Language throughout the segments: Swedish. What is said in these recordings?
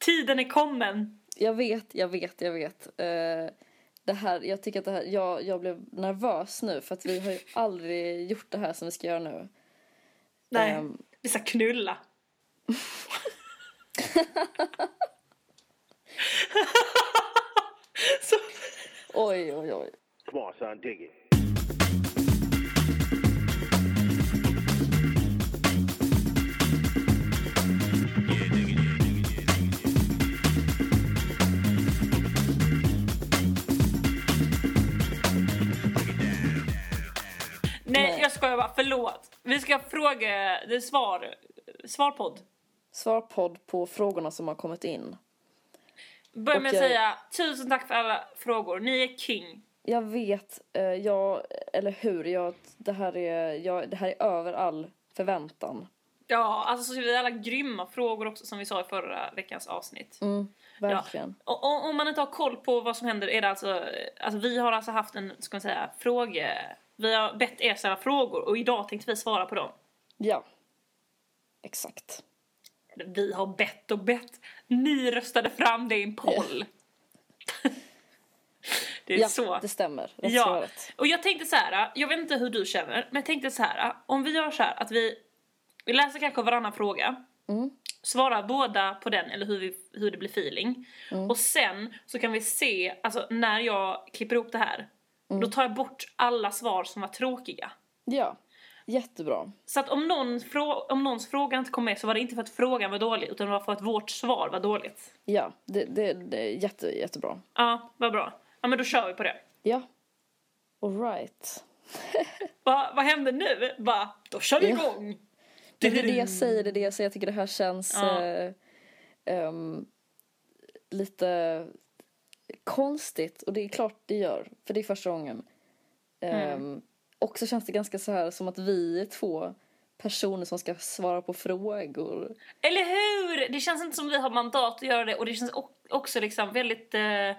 Tiden är kommen. Jag vet. Det här, jag tycker att det här, jag blev nervös nu för att vi har ju aldrig gjort det här som vi ska göra nu. Nej, vi ska knulla. Så. Oj. Come on, son, dig it. Nej, jag skojar bara, förlåt. Vi ska fråga, det är svarpodd. Svarpodd på frågorna som har kommit in. Börja med att säga, tusen tack för alla frågor. Ni är king. Jag vet, eller hur, det här är över all förväntan. Ja, alltså så är det alla grymma frågor också som vi sa i förra veckans avsnitt. Verkligen. Ja. Och om man inte har koll på vad som händer är det alltså vi har alltså haft en, ska man säga, vi har bett er ställa frågor och idag tänkte vi svara på dem. Ja, exakt. Vi har bett. Ni röstade fram det i en poll. Det är så. Det stämmer. Ja, och jag tänkte så här, jag vet inte hur du känner, men jag tänkte så här, om vi gör så här att vi läser kanske varannan fråga. Svara båda på den eller hur det blir feeling. Och sen så kan vi se, alltså när jag klipper ihop det här, då tar jag bort alla svar som var tråkiga. Ja, jättebra. Så att om någons fråga inte kom med så var det inte för att frågan var dålig utan det var för att vårt svar var dåligt. Ja, det är jättebra. Ja, vad bra. Ja, men då kör vi på det. Ja, all right. Vad händer nu? Då kör vi igång. Det är det jag säger, jag tycker det här känns lite konstigt. Och det är klart det gör, för det är första gången. Och så känns det ganska så här som att vi är två personer som ska svara på frågor. Eller hur? Det känns inte som vi har mandat att göra det. Och det känns också liksom väldigt...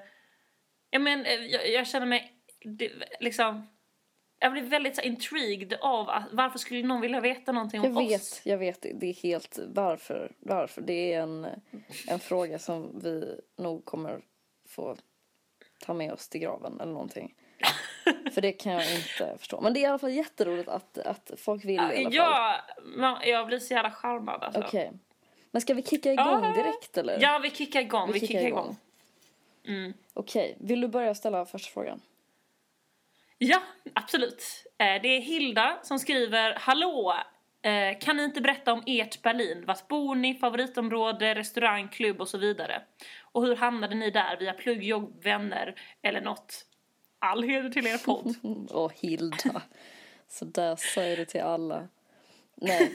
jag känner mig liksom... Jag blir väldigt så intrigued av varför skulle någon vilja veta någonting om oss. Jag vet. Det är helt... Varför? Det är en fråga som vi nog kommer få ta med oss till graven eller någonting. För det kan jag inte förstå. Men det är i alla fall jätteroligt att folk vill i alla fall. Ja, jag blir så jävla charmad alltså. Okej. Men ska vi kicka igång direkt eller? Ja, vi kickar igång. Vi kickar igång. Okej, vill du börja ställa första frågan? Ja, absolut. Det är Hilda som skriver: Hallå, kan ni inte berätta om ert Berlin? Vart bor ni? Favoritområde, restaurang, klubb och så vidare. Och hur hamnade ni där? Via plugg, jobb, vänner eller något? All heder till er podd. Åh, Hilda. Så där säger du till alla. Nej.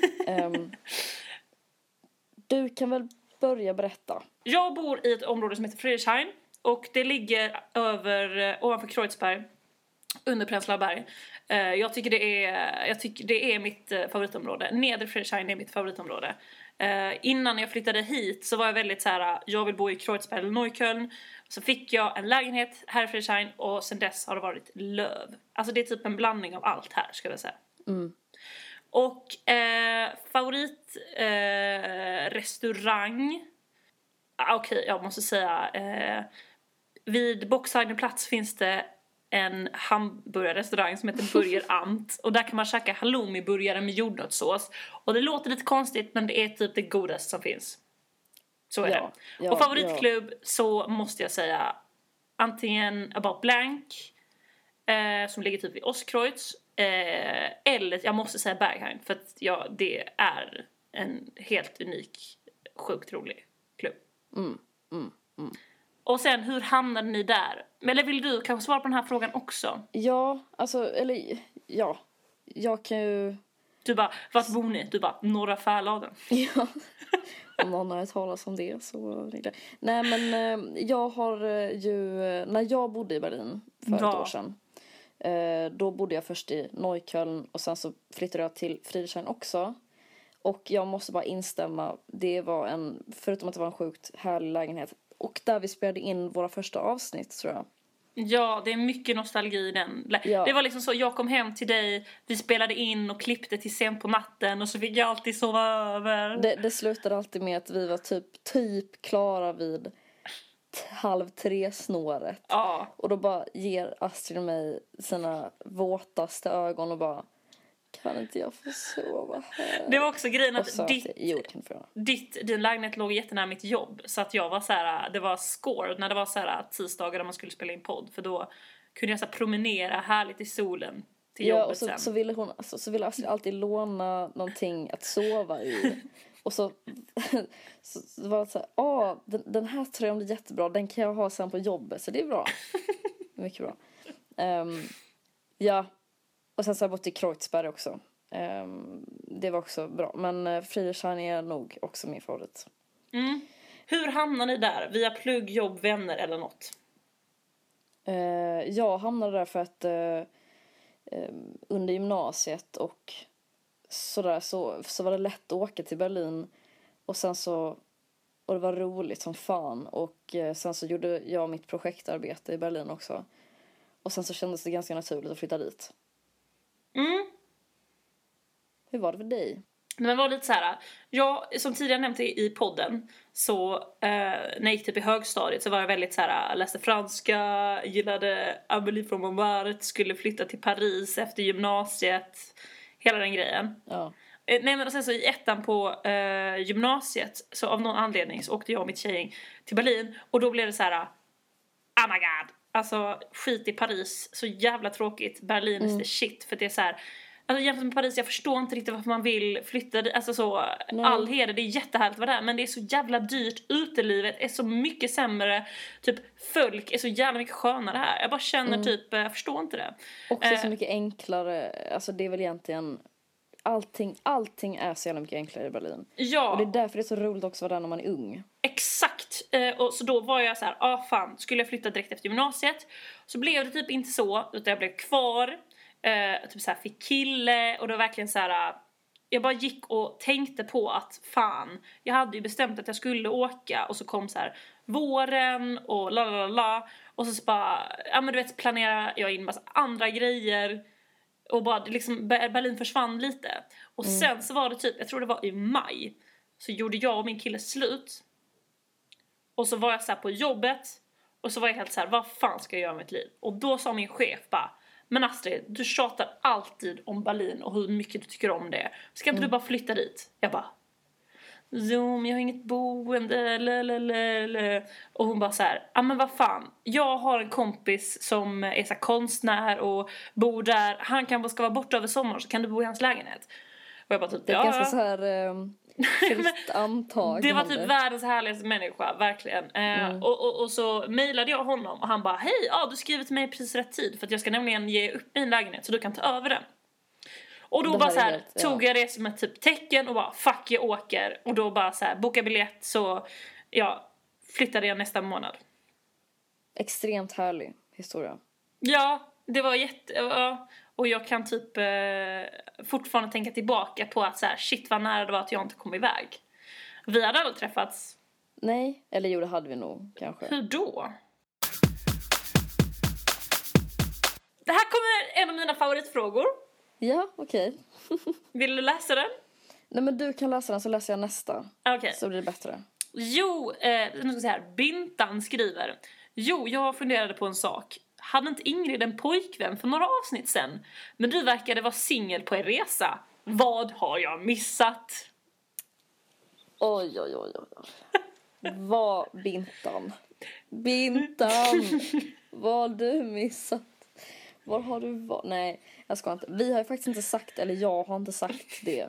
Du kan väl börja berätta. Jag bor i ett område som heter Friedrichshain. Och det ligger ovanför Kreuzberg. Under Prenzlauer berg. Jag tycker det är mitt favoritområde. Nedre Friedrichshain är mitt favoritområde. Innan jag flyttade hit så var jag väldigt så här: jag vill bo i Kreuzberg eller Neukölln. Så fick jag en lägenhet här i Friedrichshain och sen dess har det varit löv. Alltså det är typ en blandning av allt här, ska jag säga. Och favoritrestaurang. Okej, jag måste säga vid Boxhagenplatz finns det en hamburgerrestaurang som heter Burger Ant. Och där kan man käka halloumi-burgare med jordnötssås. Och det låter lite konstigt, men det är typ det godaste som finns. Så är det. Och favoritklubb så måste jag säga antingen About Blank, som ligger typ vid Ostkreuz, eller jag måste säga Berghain, för att det är en helt unik, sjukt rolig klubb. Och sen, hur hamnade ni där? Eller vill du kanske svara på den här frågan också? Ja, alltså, eller ja. Jag kan ju... Du bara, vart bor ni? Du bara, Norra Färladen. Ja, om någon har talat om det så... Nej, men jag har ju... När jag bodde i Berlin för ett år sedan, då bodde jag först i Neukölln och sen så flyttade jag till Friedrichshain också. Och jag måste bara instämma, det var förutom att det var en sjukt härlig lägenhet, och där vi spelade in våra första avsnitt, tror jag. Ja, det är mycket nostalgi i den. Ja. Det var liksom så, jag kom hem till dig, vi spelade in och klippte till sent på natten och så fick jag alltid sova över. Det slutade alltid med att vi var typ klara vid 2:30-snåret. Ja. Och då bara ger Astrid och mig sina våtaste ögon och bara, kan inte jag få sova här? Det var också grejen Och att så din lägenhet låg jättenära mitt jobb. Så att jag var så här, det var scored när det var så här tisdagar där man skulle spela in podd. För då kunde jag så här promenera härligt i solen till jobbet och sen. så ville hon, alltså, så ville Astrid alltid låna någonting att sova i. Och så var det så här, den här tröjan blir jättebra, den kan jag ha sen på jobbet, så det är bra. Mycket bra. Ja, och sen så har jag bott i Kreuzberg också. Det var också bra, men Friedrichshain är nog också min favorit. Hur hamnar ni där? Via plugg, jobb, vänner eller något? Jag hamnade där för att under gymnasiet och sådär så var det lätt att åka till Berlin. Och sen så, och det var roligt som fan. Och sen så gjorde jag mitt projektarbete i Berlin också. Och sen så kändes det ganska naturligt att flytta dit. Hur var det för dig? Men det var lite så här, jag som tidigare nämnt i podden, så när jag gick typ i högstadiet så var jag väldigt så här, läste franska, gillade Amélie från Montmartre, skulle flytta till Paris efter gymnasiet, hela den grejen. Ja. Nej, men sen så i ettan på gymnasiet, så av någon anledning så åkte jag och mitt tjejgäng till Berlin, och då blev det så här, oh my god, alltså skit i Paris, så jävla tråkigt, Berlin is the shit, för det är så här. Alltså jämfört med Paris, jag förstår inte riktigt varför man vill flytta dit. Alltså så, all heder, det är jättehärligt att vara där. Men det är så jävla dyrt, utelivet är så mycket sämre. Typ, folk är så jävla mycket skönare här. Jag bara känner typ, jag förstår inte det. Också så mycket enklare, alltså det är väl egentligen, allting är så jävla mycket enklare i Berlin. Ja. Och det är därför det är så roligt också att vara där när man är ung. Exakt, och så då var jag så här, fan, skulle jag flytta direkt efter gymnasiet? Så blev det typ inte så, utan jag blev kvar. Typ så här, fick kille, och det var verkligen så här, jag bara gick och tänkte på att fan, jag hade ju bestämt att jag skulle åka, och så kom så här våren och och så bara, ja men du vet, planerade jag in massa andra grejer, och bara liksom Berlin försvann lite. Och sen så var det typ, jag tror det var i maj, så gjorde jag och min kille slut. Och så var jag så här på jobbet, och så var jag helt så här, vad fan ska jag göra med mitt liv? Och då sa min chef bara, men Astrid, du tjatar alltid om Berlin och hur mycket du tycker om det. Ska inte du bara flytta dit? Jag bara, Zoom, jag har inget boende, Och hon bara så här, men vad fan, jag har en kompis som är så här konstnär och bor där. Han kan bara ska vara borta över sommaren, så kan du bo i hans lägenhet. Och jag bara typ, det är ganska så här fritt antag. Det var typ världens härligaste människa, verkligen. Och så mejlade jag honom, och han bara, hej, du skriver till mig precis rätt tid, för att jag ska nämligen ge upp min lägenhet så du kan ta över den. Och då bara så här, tog jag det som ett typ tecken och bara, fuck, jag åker. Och då bara så här, boka biljett, så flyttade jag nästa månad. Extremt härlig historia. Ja, det var och jag kan typ fortfarande tänka tillbaka på att så här, shit vad nära det var att jag inte kom iväg. Vi hade aldrig träffats. Nej, eller jo, det hade vi nog kanske. Hur då? Det här kommer en av mina favoritfrågor. Ja, okej. Vill du läsa den? Nej, men du kan läsa den, så läser jag nästa. Okej. Så blir det bättre. Jo, nu ska jag säga här. Bintan skriver. Jo, jag funderade på en sak. Hade inte Ingrid en pojkvän för några avsnitt sen? Men du verkade vara singel på en resa. Vad har jag missat? Oj. Vad Bintan. Vad har du missat? Var har du varit? Nej, jag ska inte. Vi har ju faktiskt inte sagt, eller jag har inte sagt det.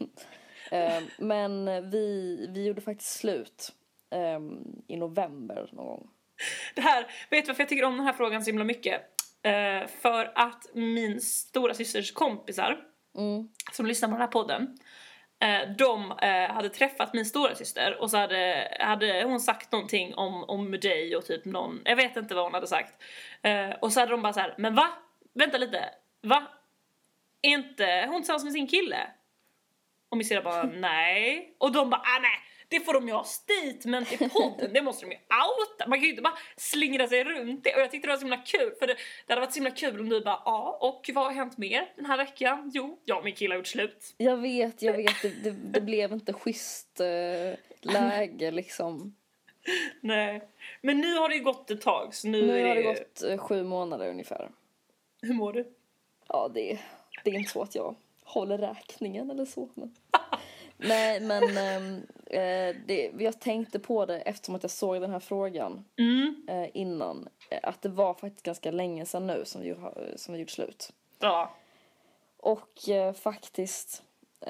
Men vi gjorde faktiskt slut i november någon gång. Det här, vet du varför jag tycker om den här frågan så himla mycket? För att min stora systers kompisar som lyssnar på den här podden, de hade träffat min stora syster, och så hade hon sagt någonting om dig och typ någon, jag vet inte vad hon hade sagt, och så hade de bara så här, men va? Vänta lite, va? Är inte hon tillsammans med sin kille? Och min syrra bara, nej. Och de bara, nej, Det får de ju ha statement i podden. Det måste de ju outa. Man kan ju inte bara slingra sig runt det. Och jag tyckte det var så himla kul. För det hade varit så himla kul om du bara, ja, och vad har hänt mer den här veckan? Jo, jag och min kille har gjort slut. Jag vet. Det blev inte schysst läge liksom. Nej. Men nu har det ju gått ett tag. Så nu har är det gått 7 månader ungefär. Hur mår du? Ja, det är inte så att jag håller räkningen eller så. Men... Nej, men jag tänkte på det eftersom att jag såg den här frågan innan. Att det var faktiskt ganska länge sedan nu som vi gjort slut. Ja. Och faktiskt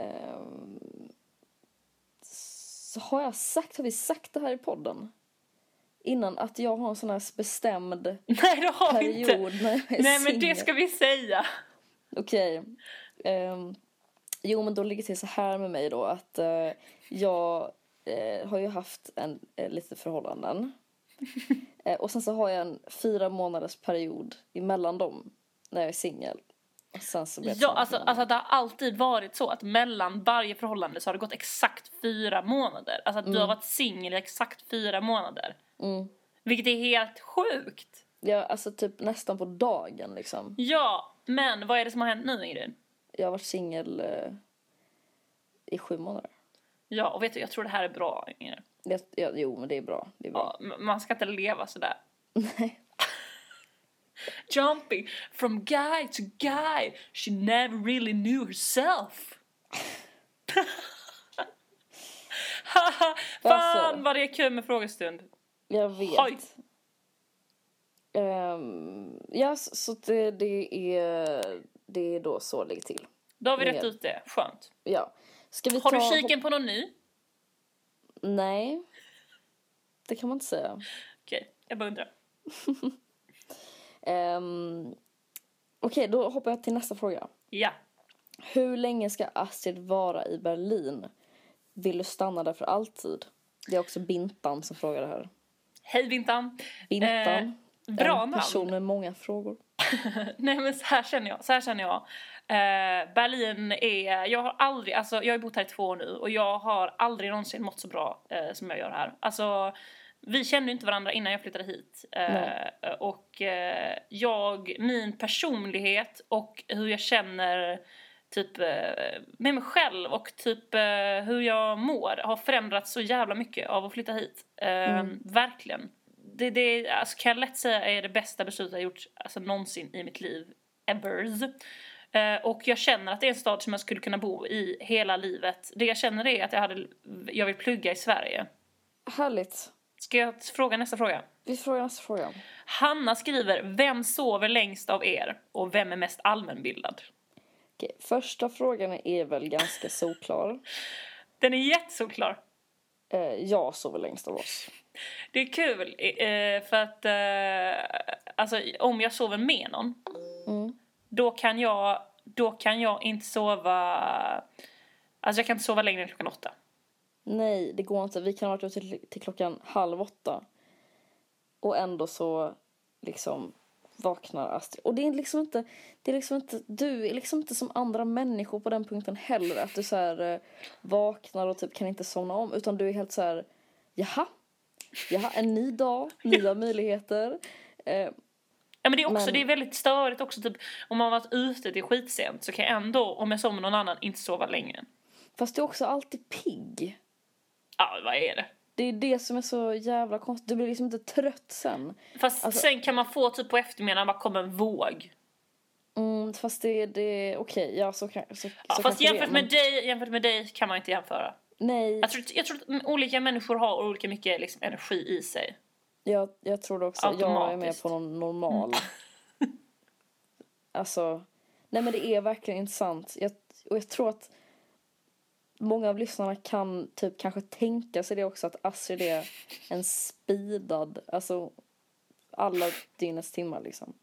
så har vi sagt det här i podden innan att jag har en sån här bestämd Nej, det har vi inte. period när jag är Nej, men det singel. ska vi säga. Okej. Jo, men då ligger det till så här med mig då att jag har ju haft en lite förhållanden. Och sen så har jag en 4 månaders period emellan dem när jag är singel. Och sen så blir Ja, alltså det har alltid varit så att mellan varje förhållande så har det gått exakt 4 månader. Alltså att du har varit singel i exakt 4 månader. Vilket är helt sjukt. Ja, alltså typ nästan på dagen liksom. Ja, men vad är det som har hänt nu, Ingrid? Jag har varit singel i 7 månader. Ja, och vet du, jag tror det här är bra, Ingrid. Jo, men det är bra. Det är bra. Ja, man ska inte leva sådär. Nej. Jumping from guy to guy. She never really knew herself. Fan vad det är kul med frågestund. Jag vet. Oj. Ja, så det är då så det ligger till. Då har vi rätt ut det. Skönt. Ja. Har du kiken på någon ny? Nej. Det kan man inte säga. Okej, jag bara undrar. Okej, då hoppar jag till nästa fråga. Ja. Hur länge ska Astrid vara i Berlin? Vill du stanna där för alltid? Det är också Bintan som frågar det här. Hej Bintan. Bintan. Bra en person med många frågor. Nej, men så här känner jag. Berlin är, jag har aldrig, alltså jag har bott här i 2 år nu och jag har aldrig någonsin mått så bra som jag gör här. Alltså vi kände inte varandra innan jag flyttade hit. Och min personlighet och hur jag känner typ med mig själv och typ hur jag mår har förändrats så jävla mycket av att flytta hit. Verkligen. Det alltså, kan jag lätt säga är det bästa beslutet jag gjort alltså, någonsin i mitt liv. Evers. Och jag känner att det är en stad som jag skulle kunna bo i hela livet. Det jag känner är att jag vill plugga i Sverige. Härligt. Ska jag fråga nästa fråga? Vi frågar nästa fråga. Hanna skriver, vem sover längst av er? Och vem är mest allmänbildad? Okej, första frågan är väl ganska solklar. Den är jättesolklar. Jag sover längst av oss. Det är kul för att alltså, om jag sover med någon då kan jag inte sova, alltså jag kan inte sova längre än klockan 8. Nej, det går inte. Vi kan ha varit ute till klockan 7:30. Och ändå så liksom vaknar Astrid. Och det är liksom inte du är liksom inte som andra människor på den punkten heller. Att du så här vaknar och typ kan inte somna om. Utan du är helt så här, jaha, en ny dag, nya möjligheter. Ja, men det är också, det är väldigt störigt också typ, om man har varit ute till skitsent så kan jag ändå, om jag sover med någon annan, inte sova längre. Fast du är också alltid pigg. Ja, vad är det? Det är det som är så jävla konstigt. Du blir liksom inte trött sen. Fast alltså, sen kan man få typ på eftermiddagen bara komma en våg. Fast det är okej. Ja, så kan fast jämfört med dig kan man inte jämföra. Nej. Jag tror att olika människor har olika mycket liksom, energi i sig. Jag tror det också. Jag är med på någon normal. Alltså, nej men det är verkligen intressant. Jag tror att många av lyssnarna kan typ kanske tänka sig det också, att Astrid är en speedad, alltså alla dygnets timmar liksom.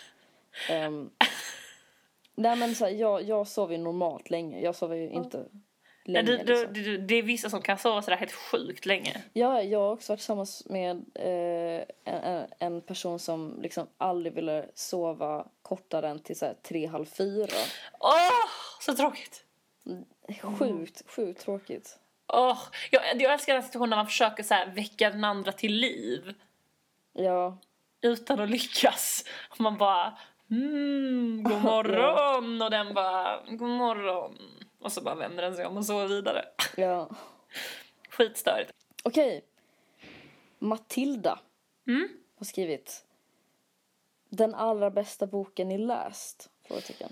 Nej men så här, jag sover ju normalt länge. Jag sover ju inte länge liksom. Det är vissa som kan sova sådär helt sjukt länge. Ja, jag har också varit tillsammans med en person som liksom aldrig ville sova kortare än till så här 3:30, 4. Så tråkigt. Sjukt tråkigt. Jag älskar den situationen när man försöker så här väcka den andra till liv. Ja. Utan att lyckas. Och man bara, god morgon. Och den bara, god morgon. Och så bara vänder den sig om och så vidare. Ja. Skitstörigt. Okej. Matilda har skrivit: den allra bästa boken ni läst? Frågetecken.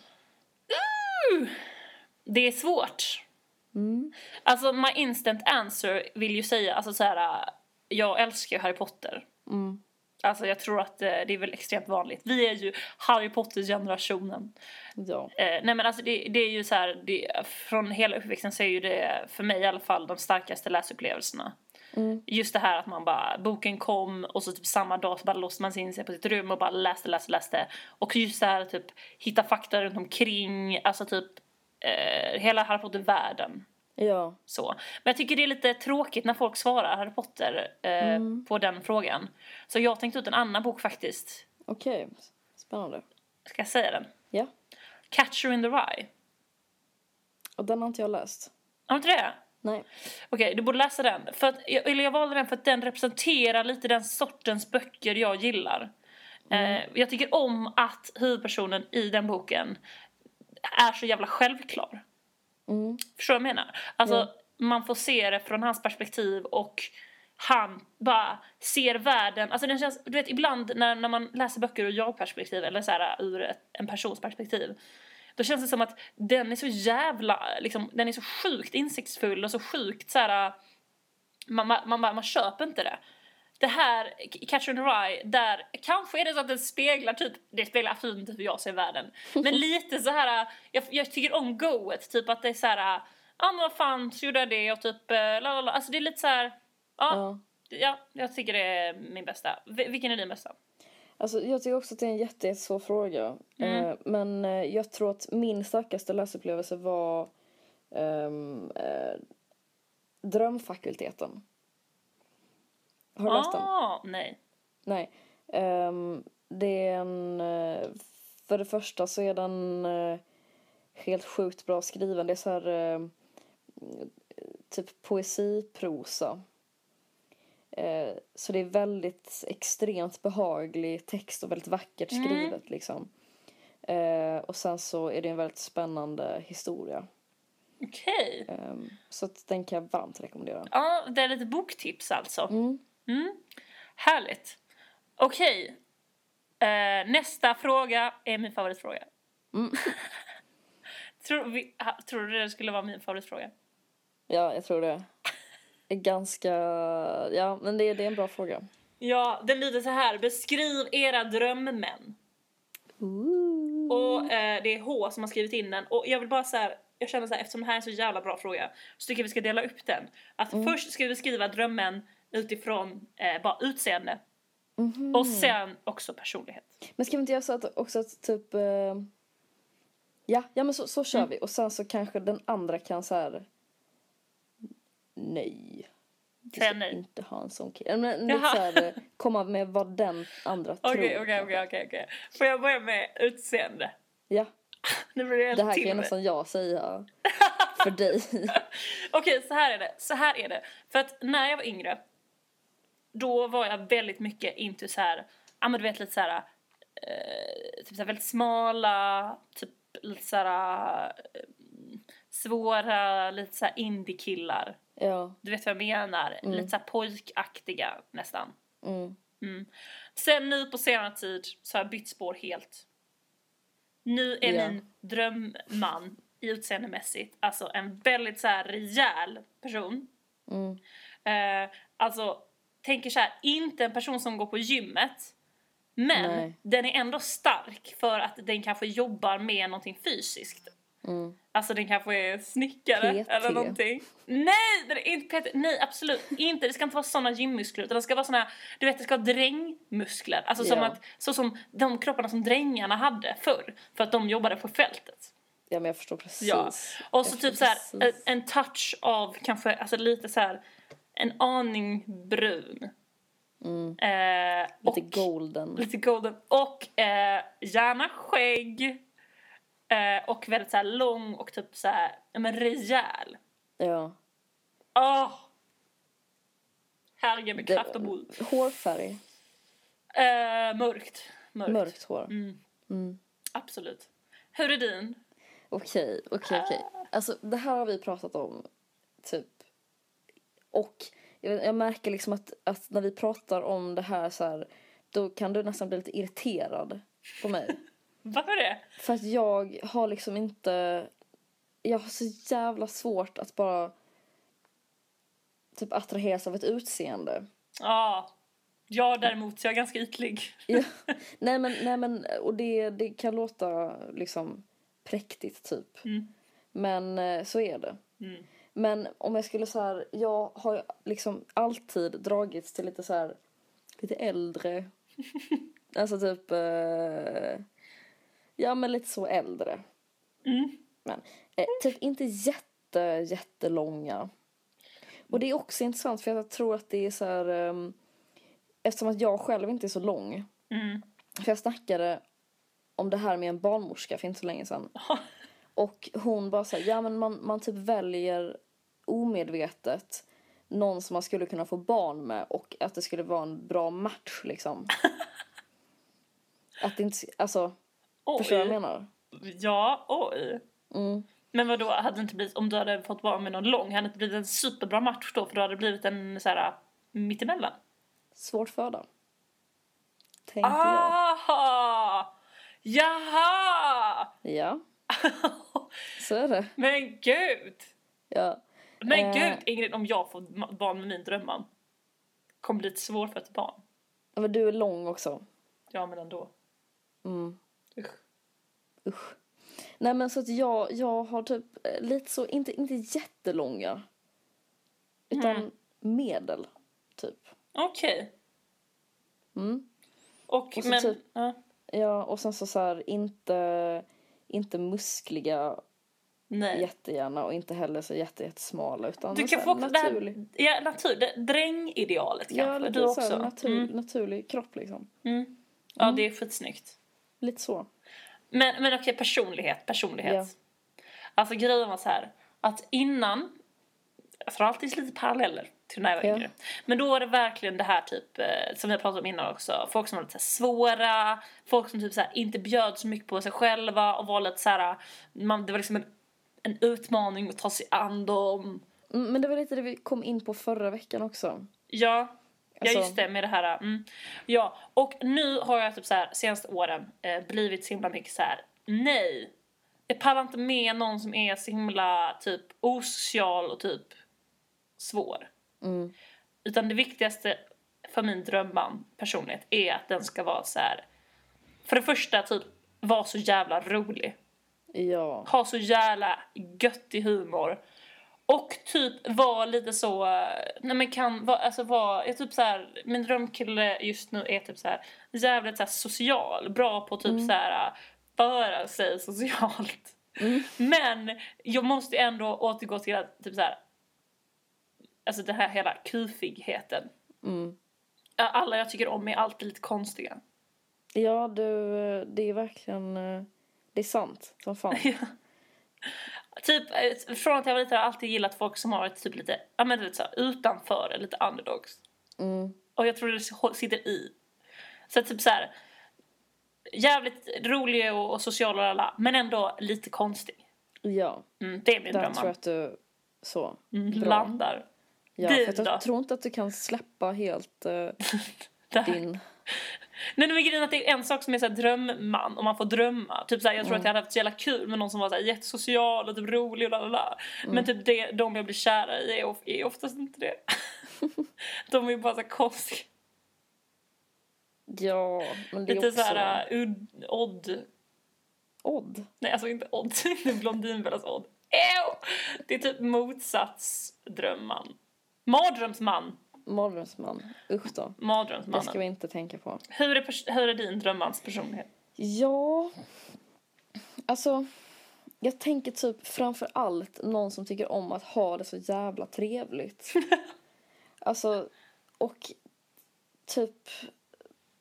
Det är svårt. Alltså my instant answer vill ju säga, alltså så här, jag älskar Harry Potter. Alltså jag tror att det är väl extremt vanligt. Vi är ju Harry Potter-generationen. Ja. Nej men alltså det är ju så här, från hela uppväxten så är ju det för mig i alla fall de starkaste läsupplevelserna. Just det här att man bara, boken kom och så typ samma dag så bara låste man in sig på sitt rum och bara läste. Och just det här typ hitta fakta runt omkring, alltså typ hela Harry Potter-världen. Ja. Så. Men jag tycker det är lite tråkigt när folk svarar Harry Potter på den frågan. Så jag tänkte ut en annan bok faktiskt. Okej. Spännande. Ska jag säga den? Ja. Catcher in the Rye. Och den har inte jag läst. Har du inte det? Nej. Okej, du borde läsa den. För att, jag valde den för att den representerar lite den sortens böcker jag gillar. Jag tycker om att huvudpersonen i den boken är så jävla självklar. Förstår du vad jag menar? Alltså, man får se det från hans perspektiv och han bara ser världen. Alltså den känns, du vet, ibland när man läser böcker ur jag-perspektiv eller så här, ur en persons perspektiv, då känns det som att den är så jävla, liksom, den är så sjukt insiktsfull och så sjukt så här, man köper inte det. Det här, Catcher in the Rye, där kanske är det så att den speglar typ, det speglar absolut inte hur jag ser världen. Men lite så här, jag tycker om goet, typ att det är så här, men vad fan, så gjorde jag det och typ, lalala. Alltså det är lite så här, ja, jag tycker det är min bästa. Vilken är din bästa? Alltså jag tycker också att det är en jättesvår fråga. Men jag tror att min starkaste läsupplevelse var Drömfakulteten. Har du läst den? Nej. Nej. Det är en... För det första så är den helt sjukt bra skriven. Det är så här typ poesiprosa. Så det är väldigt extremt behaglig text och väldigt vackert skrivet liksom. Och sen så är det en väldigt spännande historia. Okej. Så att den kan jag varmt rekommendera. Ja, det är lite boktips alltså. Härligt. Okej. Nästa fråga är min favoritfråga. Tror du det skulle vara min favoritfråga? Ja, jag tror det. Är ganska... Ja, men det är en bra fråga. Ja, den lyder så här. Beskriv era drömmän. Och det är H som har skrivit in den. Och jag vill bara så här, jag känner så här, eftersom det här är en så jävla bra fråga, så tycker jag vi ska dela upp den. Att först ska vi beskriva drömmen utifrån bara utseende. Och sen också personlighet. Men ska vi inte göra så att också att typ... Ja, men så kör vi. Och sen så kanske den andra kan så här... Nej. Säga nej. Inte ha en sån kille. Men lite så här, komma med vad den andra tror. Okej. Får jag börja med utseende? Ja. Det här kan nästan jag säga för dig. Okej, så här är det. För att när jag var yngre, då var jag väldigt mycket into så här, men du vet lite så här, typ så här väldigt smala, typ lite så här svåra, lite så här indie-killar. Ja. Du vet vad jag menar, lite så här pojkaktiga nästan. Sen nu på senare tid så har jag bytt spår helt. Nu är min drömman i utseendemässigt alltså en väldigt så här rejäl person. Alltså tänker så här, inte en person som går på gymmet, men den är ändå stark för att den kanske jobbar med någonting fysiskt. Alltså den kanske är snickare eller någonting. Nej, det är inte PT. Nej, absolut inte. Det ska inte vara såna gymmuskler, utan det ska vara såna, du vet, det ska vara drängmuskler. Alltså som att, så som de kropparna som drängarna hade förr, för att de jobbade på fältet. Ja, men jag förstår precis. Ja. Och så typ så här en touch av kanske, alltså lite så här en aning brun. Lite golden. Lite golden. Och gärna skägg. Och väldigt så här lång och typ så här, men rejäl. Ja. Härge med kraft och mod. Hårfärg. Mörkt. Mörkt hår. Absolut. Hur är din? Okej. Alltså det här har vi pratat om typ. Och jag märker liksom att när vi pratar om det här så här, då kan du nästan bli lite irriterad på mig. Varför det? För att jag har liksom inte... Jag har så jävla svårt att bara typ attraheras av ett utseende. Jag däremot så är jag ganska ytlig. Ja. Nej men och det kan låta liksom präktigt typ. Men så är det. Men om jag skulle så här, jag har liksom alltid dragits till lite så här lite äldre. Alltså typ ja men lite så äldre. Men typ inte jättelånga. Och det är också intressant för jag tror att det är så här eftersom att jag själv inte är så lång. För jag snackade om det här med en barnmorska för inte så länge sedan. Och hon bara så här, ja men man typ väljer omedvetet någon som man skulle kunna få barn med och att det skulle vara en bra match liksom. Att det inte, alltså, förstår jag vad jag menar? Ja, oj. Men vadå, hade det inte blivit, om du hade fått barn med någon lång, hade det inte blivit en superbra match då? För då hade det blivit en så här mittemellan. Svårt föda. Tänkte jag. Jaha! Ja. Så är det. Men gud! Ja. Men gud, Ingrid, om jag får barn med min drömman kommer bli lite svårt för ett barn. Men du är lång också. Ja, men ändå. Usch. Nej men så att jag har typ lite så, inte jättelånga. Utan medel, typ. Okej. Och så men... typ, ja, och sen så här, inte muskliga. Nej. Jättegärna och inte heller så jättesmala utan du kan få naturlig. Drängidealet kanske. Ja, lite du så också. Naturlig kropp liksom. Ja, det är skitsnyggt. Lite så. Men okej, personlighet. Ja. Alltså grejen var så här att innan, jag tror alltid lite paralleller till när jag var yngre. Men då var det verkligen det här typ som jag pratade om innan också. Folk som var lite så här svåra, folk som typ så här inte bjöd så mycket på sig själva och var lite så här, det var liksom en utmaning att ta sig an dem. Men det var lite det vi kom in på förra veckan också. Ja, just det med det här. Ja, och nu har jag typ så här senaste åren blivit så himla mycket så här: nej, jag pallar inte med någon som är så himla typ osocial och typ svår. Utan det viktigaste för min drömman personlighet är att den ska vara så här, för det första typ vara så jävla rolig. Ja. Ha så jävla göttig humor. Och typ vara lite så, nej men kan vara, alltså vara, jag typ så här, min drömkille just nu är typ så här jävligt så här social, bra på typ så här föra sig socialt. Men jag måste ändå återgå till att typ så här, alltså det här hela kufigheten. Alla jag tycker om är alltid lite konstiga. Ja, det är verkligen, det är sant som fan. Typ, från att jag var lite alltid gillat folk som har varit typ lite, ja men du vet så här, utanför, lite underdogs. Och jag tror det sitter i. Så typ så här, jävligt rolig och social och alla, men ändå lite konstig. Ja. Det är min dröm. Där tror jag att du så landar. Ja, för jag tror inte att du kan släppa helt din... Nej, men grejen att det är en sak som är så här drömman, om man får drömma. Typ så här, jag tror att jag hade haft så jävla kul med någon som var så här jättesocial och typ rolig och lalala. Men typ de jag blir kära i är oftast inte det. De är ju bara så konstiga. Ja, men det är lite också... så här odd. Odd? Nej, alltså inte odd. Inte blondinbellas odd. Det är typ motsatsdrömman. Mardrömsman. Usch då. Mardrömsmannen. Det ska vi inte tänka på. Hur är din drömmans personlighet? Ja, alltså jag tänker typ framför allt någon som tycker om att ha det så jävla trevligt. Alltså, och typ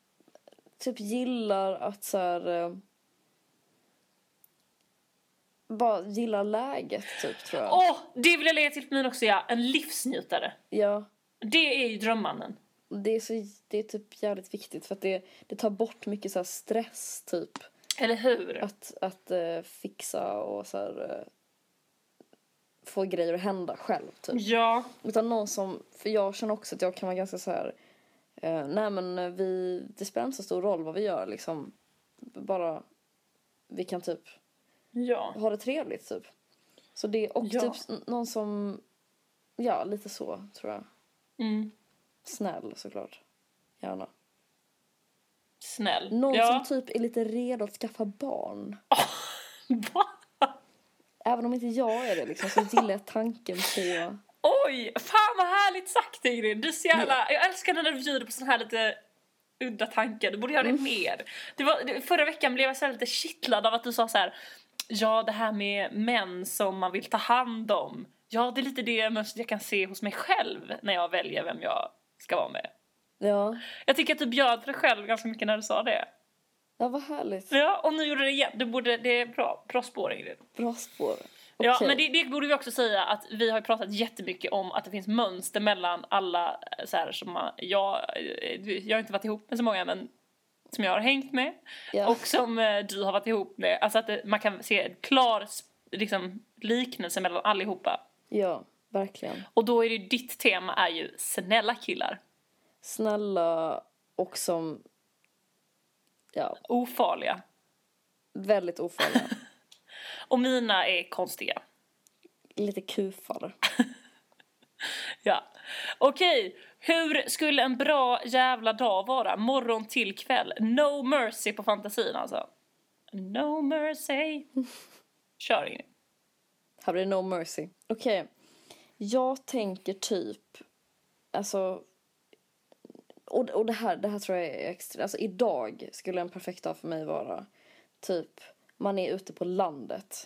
gillar att så här, bara gillar läget typ, tror jag. Det vill jag lägga till för mig också, ja. En livsnjutare. Ja. Det är ju drömmannen. Det är typ jävligt viktigt för att det tar bort mycket så här stress typ. Eller hur? Att fixa och så här, få grejer att hända själv typ. Ja. Utan någon som, för jag känner också att jag kan vara ganska så här, nej men det spelar inte så stor roll vad vi gör liksom. Bara vi kan typ ha det trevligt typ. Så det, och typ någon som, ja, lite så tror jag. Snäll såklart. Gärna. Snäll. Någon som typ är lite redo att skaffa barn. Va? Även om inte jag är det liksom, så gillar jag tanken på... Oj, fan vad härligt sagt, Ingrid. Du är så jävla... Jag älskar när du bjuder på sån här lite udda tankar. Du borde göra det mer. Förra veckan blev jag så här lite kittlad av att du sa så här: ja, det här med män som man vill ta hand om. Ja, det är lite det mönstret jag kan se hos mig själv när jag väljer vem jag ska vara med. Ja. Jag tycker att du bjöd för dig själv ganska mycket när du sa det. Ja, vad härligt. Ja, och nu gjorde det igen. Det är bra spår, Ingrid. Bra spår. Ja, men det borde vi också säga, att vi har pratat jättemycket om att det finns mönster mellan alla så här som jag har inte varit ihop med så många, men som jag har hängt med och som du har varit ihop med. Alltså att man kan se en klar liksom, liknelse mellan allihopa. Ja, verkligen. Och då är det ditt tema är ju snälla killar. Snälla och som ofarliga. Väldigt ofarliga. Och mina är konstiga. Lite kufare. Ja. Okej. Hur skulle en bra jävla dag vara? Morgon till kväll. No mercy på fantasin alltså. No mercy. Kör in. Här blir det no mercy. Okej. Jag tänker typ... Alltså... Och det här tror jag är extra... Alltså idag skulle en perfekt dag för mig vara... Typ... Man är ute på landet.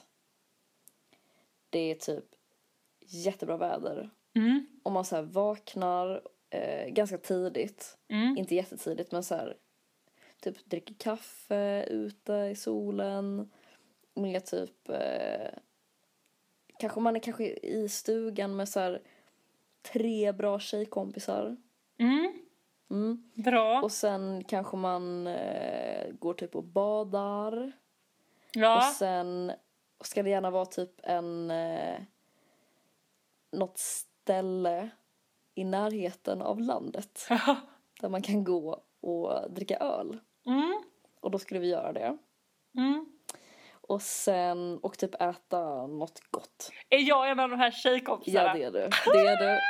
Det är typ jättebra väder. Och man så här vaknar ganska tidigt. Inte jättetidigt, men så här typ dricker kaffe ute i solen. Med typ man är kanske i stugan med så här 3 bra tjejkompisar. Bra. Och sen kanske man går typ och badar. Ja. Och sen ska det gärna vara typ något ställe i närheten av landet. Där man kan gå och dricka öl. Och då skulle vi göra det. Och sen, och typ äta något gott. Är jag en av de här tjejkompisarna? Ja, det är du. Det är du.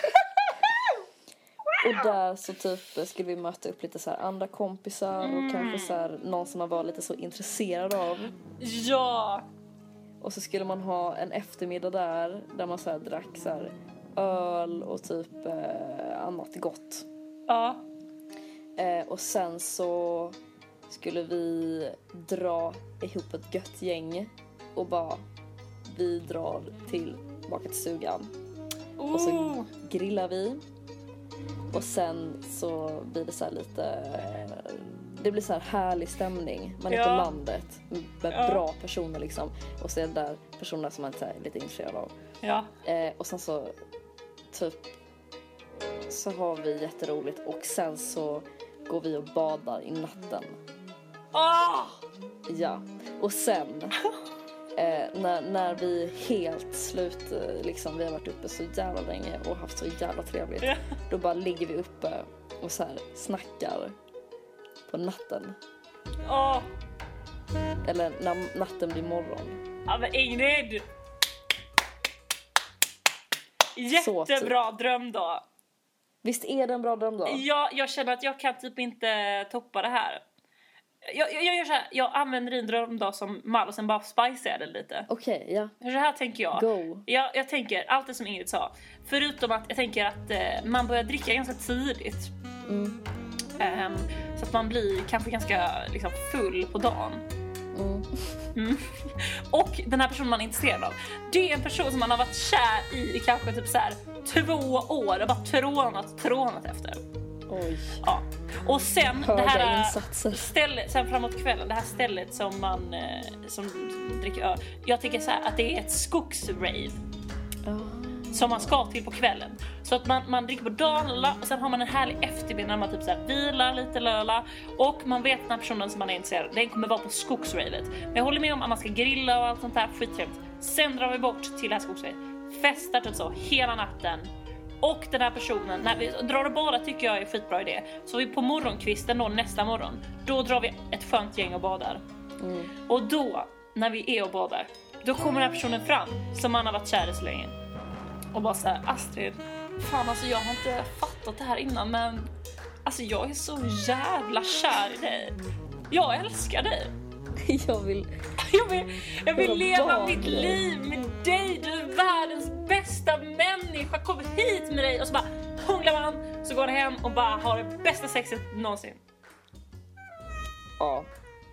Och där så typ skulle vi möta upp lite så här andra kompisar och kanske så här någon som man var lite så intresserad av. Ja. Och så skulle man ha en eftermiddag där man så här drack så här öl och typ annat gott. Ja. Och sen så skulle vi dra ihop ett gött gäng och bara vi drar tillbaka till stugan. Och så grillar vi. Och sen så blir det så här lite... Det blir så här härlig stämning. Man är på landet med bra personer liksom. Och så är det där personer som man är lite intresserad av. Ja. Och sen så typ så har vi jätteroligt. Och sen så går vi och badar i natten. Ja. Och sen när vi är helt slut liksom, vi har varit uppe så jävla länge och haft så jävla trevligt. Då bara ligger vi uppe och så här snackar på natten. Eller när natten blir morgon. Ja, men Ingrid! Jättebra drömdag. Visst är det en bra drömdag? Ja, jag känner att jag kan typ inte toppa det här. Jag gör så här, jag använder din drömdag som mall och sen bara spicear det lite. Okej, ja. Så här tänker jag. Go. Jag tänker allt det som Ingrid sa. Förutom att jag tänker att man börjar dricka ganska tidigt. Så att man blir kanske ganska liksom, full på dagen. Och den här personen man är intresserad av, det är en person som man har varit kär i kanske typ så här 2 år och bara trånat efter. Oj. Ja. Och sen Höga det här insatser. stället, sen framåt kvällen, det här stället som man som dricker öl. Jag tycker så här att det är ett skogsrave som man ska till på kvällen. Så att man dricker på dagen och sen har man en härlig eftermiddag när man typ så här vilar lite löla. Och man vet när personen som man är intresserad av, den kommer vara på skogsravet. Men jag håller med om att man ska grilla och allt sånt där, skittrevligt. Sen drar vi bort till det här skogsravet. Festar typ så hela natten. Och den här personen, när vi drar det bara tycker jag är en skitbra idé. Så vi på morgonkvisten då nästa morgon, då drar vi ett skönt gäng och badar. Och då, när vi är och badar, då kommer den här personen fram som man har varit kär i så länge. Och bara såhär, Astrid, fan alltså jag har inte fattat det här innan, men alltså jag är så jävla kär i dig. Jag älskar dig. Jag vill leva mitt liv med dig. Du är världens bästa människa. Kom hit med dig. Och så bara hånglar man, så går han hem och bara har det bästa sexet någonsin. Ja,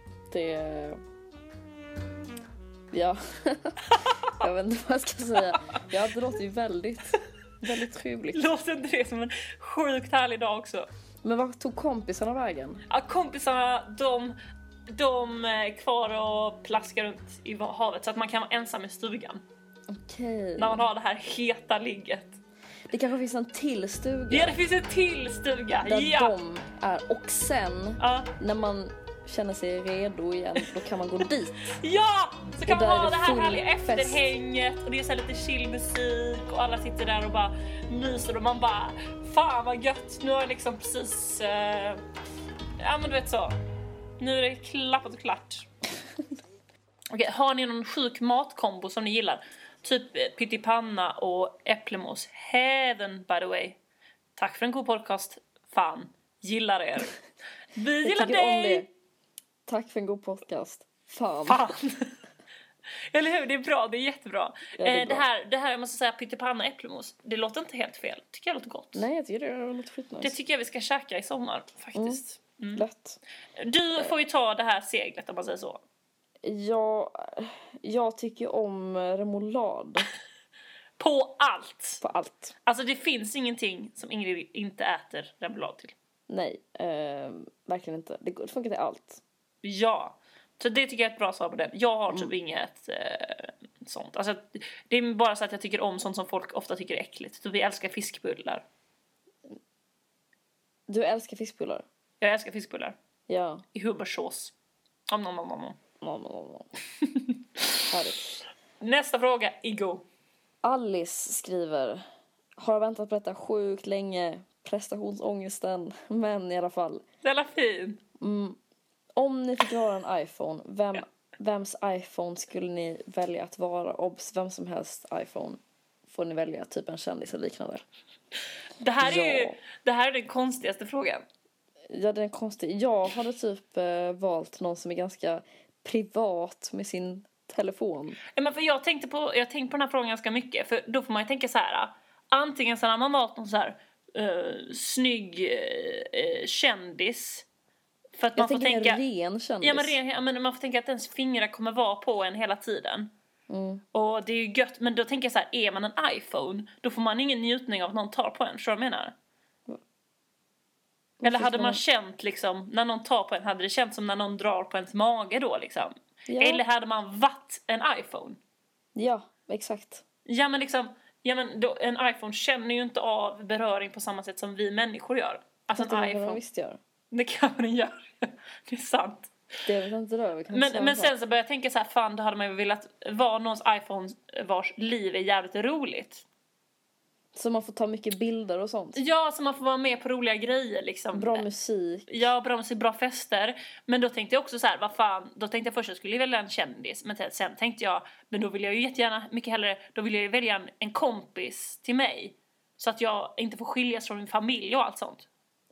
ja. Jag vet inte vad jag ska säga. Ja, det låter ju väldigt trevligt. Låter inte det som en sjukt härlig dag också? Men vad tog kompisarna vägen? Ja, kompisarna, de är kvar och plaskar runt i havet så att man kan vara ensam i stugan. Okej. När man har det här heta ligget. Det kanske finns en till stuga. Ja, det finns en till stuga. Där de är. Och sen, när man känner sig redo igen, då kan man gå dit. Ja! Så kan man ha det här härliga fest. efterhänget. Och det är så lite chill musik. Och alla sitter där och bara myser. Och man bara, fan vad gött. Nu har jag liksom precis... ja men du vet så. Nu är det klappat och klart. Okej, har ni någon sjuk matkombo som ni gillar? Typ pyttipanna och äpplemos. Heaven, by the way. Tack för en god podcast. Fan, gillar er. Vi gillar dig. Tack för en god podcast. Fan. Eller hur? Det är bra, det är jättebra. Ja, det är bra. Det här jag måste säga, pyttipanna och äpplemos. Det låter inte helt fel. Tycker jag låter gott. Nej, jag tycker det låter skitnice. Det tycker jag vi ska käka i sommar, faktiskt. Lätt. Du får ju ta det här seglet om man säger så. Jag tycker om remoulad. På allt. På allt. Alltså det finns ingenting som Ingrid inte äter remoulad till. Nej, verkligen inte. Det funkar till allt. Ja, så det tycker jag är ett bra svar på det. Jag har typ inget sånt. Alltså det är bara så att jag tycker om sånt som folk ofta tycker är äckligt. Så vi älskar fiskbullar. Du älskar fiskbullar? Jag älskar fiskbullar. Ja. I hummersås. Härligt. Nästa fråga, Igo. Alice skriver: har väntat på detta sjukt länge. Prestationsångesten. Men i alla fall. Det är fin. Om ni fick vara en iPhone, vems iPhone skulle ni välja att vara? Obs, vem som helst iPhone får ni välja, typ en kändis eller liknande. Det här är den konstigaste frågan. Ja, den är konstig. Jag hade typ valt någon som är ganska privat med sin telefon. Men för jag tänkte på den här frågan ganska mycket. För då får man ju tänka så här. Antingen så när man valt någon så här snygg kändis. För att man får tänka en ren kändis. Ja, men man får tänka att ens fingrar kommer vara på en hela tiden. Och det är ju gött. Men då tänker jag så här, är man en iPhone, då får man ingen njutning av att någon tar på en. Så jag menar. Eller hade man känt liksom, när någon tar på en, hade det känt som när någon drar på ens mage då liksom? Ja. Eller hade man varit en iPhone? Ja, exakt. Ja men liksom, då, en iPhone känner ju inte av beröring på samma sätt som vi människor gör. Alltså en iPhone. Visst gör. Det kan den göra. Det är sant. Det vet inte då. Men sen så börjar jag tänka så här, fan då hade man ju velat vara någons iPhone vars liv är jävligt roligt. Så man får ta mycket bilder och sånt. Ja, så man får vara med på roliga grejer liksom. Bra musik. Ja, bra musik, bra fester. Men då tänkte jag också så här, vad fan. Då tänkte jag först att jag skulle välja en kändis. Men sen tänkte jag, men då vill jag ju jättegärna, mycket hellre, då vill jag ju välja en kompis till mig. Så att jag inte får skiljas från min familj och allt sånt.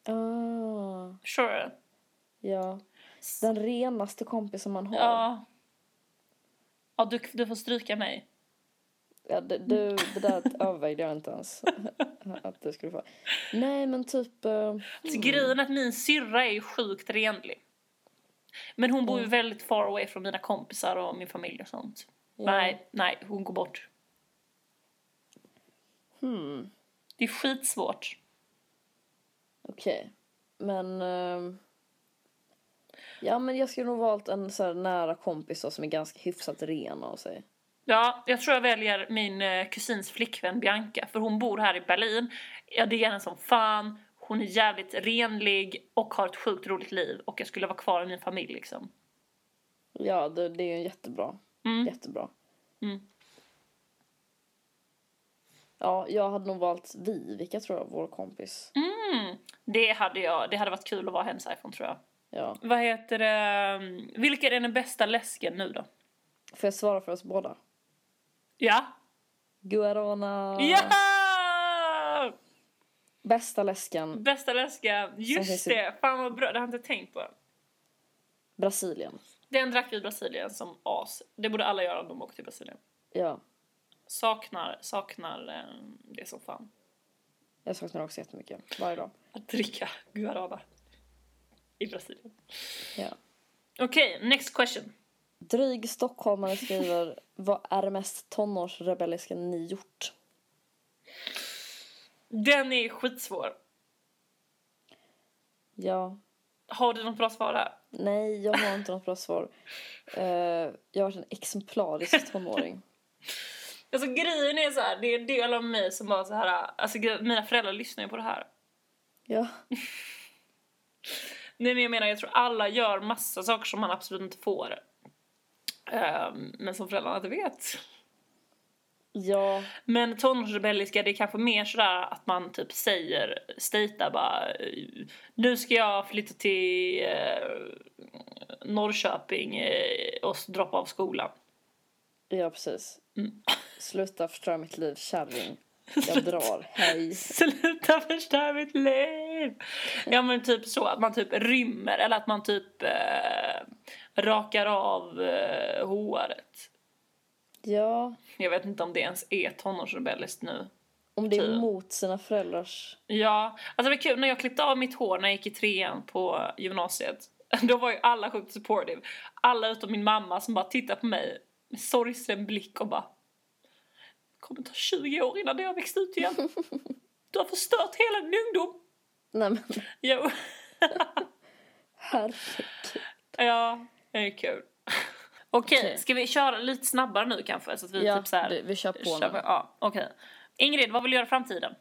Sure. Ja. Den renaste kompisen man har. Ja. Ja, du får stryka mig. Ja, det där övervägde jag inte ens att du skulle få. Nej, men typ... Alltså, grejen är att min syrra är ju sjukt renlig. Men hon bor ju väldigt far away från mina kompisar och min familj och sånt. Ja. Nej, hon går bort. Det är skitsvårt. Okej. Men ja, men jag skulle nog valt en så här nära kompis då, som är ganska hyfsat ren av sig. Ja, jag tror jag väljer min kusins flickvän Bianca. För hon bor här i Berlin. Jag diggar henne som fan. Hon är jävligt renlig och har ett sjukt roligt liv. Och jag skulle vara kvar i min familj liksom. Ja, det är ju jättebra. Jättebra. Mm. Ja, jag hade nog valt Vivica, tror jag, vår kompis. Det hade jag. Det hade varit kul att vara hennes iPhone, tror jag. Ja. Vad heter det? Vilken är den bästa läsken nu då? Får jag svara för oss båda? Ja. Guarana. Ja! Bästa läsken. Bästa läsken. Just det. Fan vad bra. Det har jag inte tänkt på. Brasilien. Den drack vi i Brasilien som as. Det borde alla göra om de åker till Brasilien. Ja. Saknar det som fan. Jag saknar också jättemycket. Varje dag. Att dricka guarana i Brasilien. Ja. Okej, next question. Dryg stockholmare skriver: vad är det mest tonårsrebelliska ni gjort? Den är skitsvår. Ja. Har du något bra svar där? Nej, jag har inte något bra svar. Jag har varit en exemplarisk tonåring. Alltså grejen är så här, det är en del av mig som bara så här, alltså mina föräldrar lyssnar ju på det här. Ja. Nej, men jag menar, jag tror alla gör massa saker som man absolut inte får. Men som föräldrarna inte vet. Ja. Men tonårsrebelliska, det är kanske mer sådär att man typ statear bara: nu ska jag flytta till Norrköping och droppa av skolan. Ja, precis. Sluta förstöra mitt liv, kärring. Jag drar, hej. Sluta förstöra mitt liv. Ja, men typ så att man typ rymmer. Eller att man typ rakar av håret. Ja. Jag vet inte om det ens är tonårsrebelliskt nu. Om det är mot sina föräldrars. Ja, alltså det var kul när jag klippte av mitt hår när jag gick i 3:an på gymnasiet. Då var ju alla sjukt supportive. Alla utom min mamma som bara tittade på mig med sorgsen blick och bara: kommer ta 20 år innan det har växt ut igen. Du har förstört hela din ungdom. Nej, men. Jo. Herregud. Ja, det är kul. Okej, ska vi köra lite snabbare nu kanske? Så att vi typ så här, vi kör på nu. Ja, okej. Ingrid, vad vill du göra i framtiden?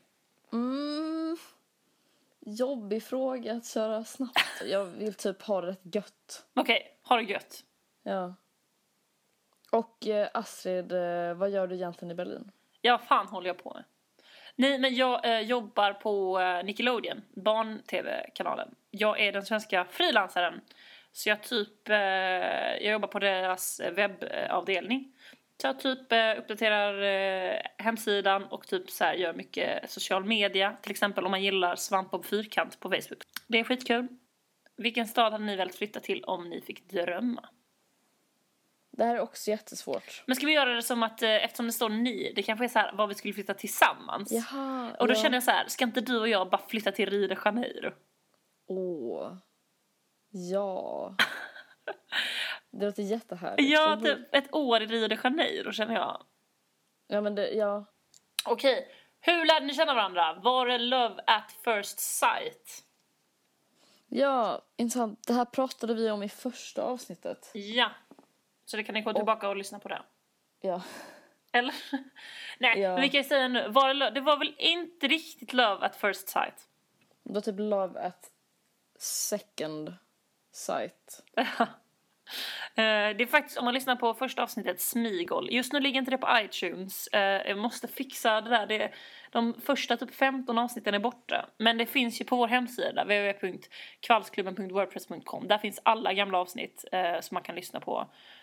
Jobbig fråga att köra snabbt. Jag vill typ ha det rätt gött. Okej, ha det gött. Ja. Och Astrid, vad gör du egentligen i Berlin? Ja, fan håller jag på med? Nej, men jag jobbar på Nickelodeon, barn-tv-kanalen. Jag är den svenska frilansaren. Så jag jobbar på deras webbavdelning. Så jag typ uppdaterar hemsidan och typ så här gör mycket social media. Till exempel om man gillar Svamp och Fyrkant på Facebook. Det är skitkul. Vilken stad hade ni velat flytta till om ni fick drömma? Det här är också jättesvårt. Men ska vi göra det som att, eftersom det står ni, det kanske är så här vad vi skulle flytta tillsammans. Jaha, och då känner jag så här, ska inte du och jag bara flytta till Rio de Janeiro? Åh. Ja. Det låter jättehärligt. Ja, typ ett år i Rio de Janeiro känner jag. Ja, men det, ja. Okej, hur lärde ni känna varandra? Var det love at first sight? Ja, intressant. Det här pratade vi om i första avsnittet. Ja, så det kan ni gå tillbaka och lyssna på det. Ja. Eller? Nej, Ja. men vi kan ju säga nu. Det var väl inte riktigt love at first sight? Det var typ love at second sight. Det är faktiskt, om man lyssnar på första avsnittet, Smigol. Just nu ligger inte det på iTunes. Jag måste fixa det där. De första typ 15 avsnitten är borta. Men det finns ju på vår hemsida, www.kvalsklubben.wordpress.com. Där finns alla gamla avsnitt som man kan lyssna på.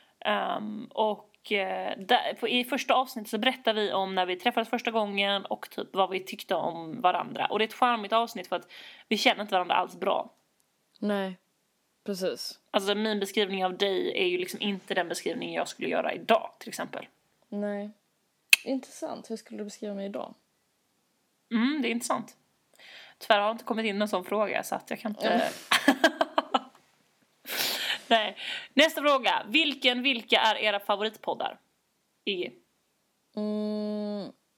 I första avsnittet så berättar vi om när vi träffades första gången och typ vad vi tyckte om varandra. Och det är ett charmigt avsnitt för att vi känner inte varandra alls bra. Nej, precis. Alltså min beskrivning av dig är ju liksom inte den beskrivning jag skulle göra idag till exempel. Nej. Intressant. Hur skulle du beskriva mig idag? Det är intressant. Tyvärr har det inte kommit in någon sån fråga så att jag kan inte... Nej. Nästa fråga. Vilka är era favoritpoddar?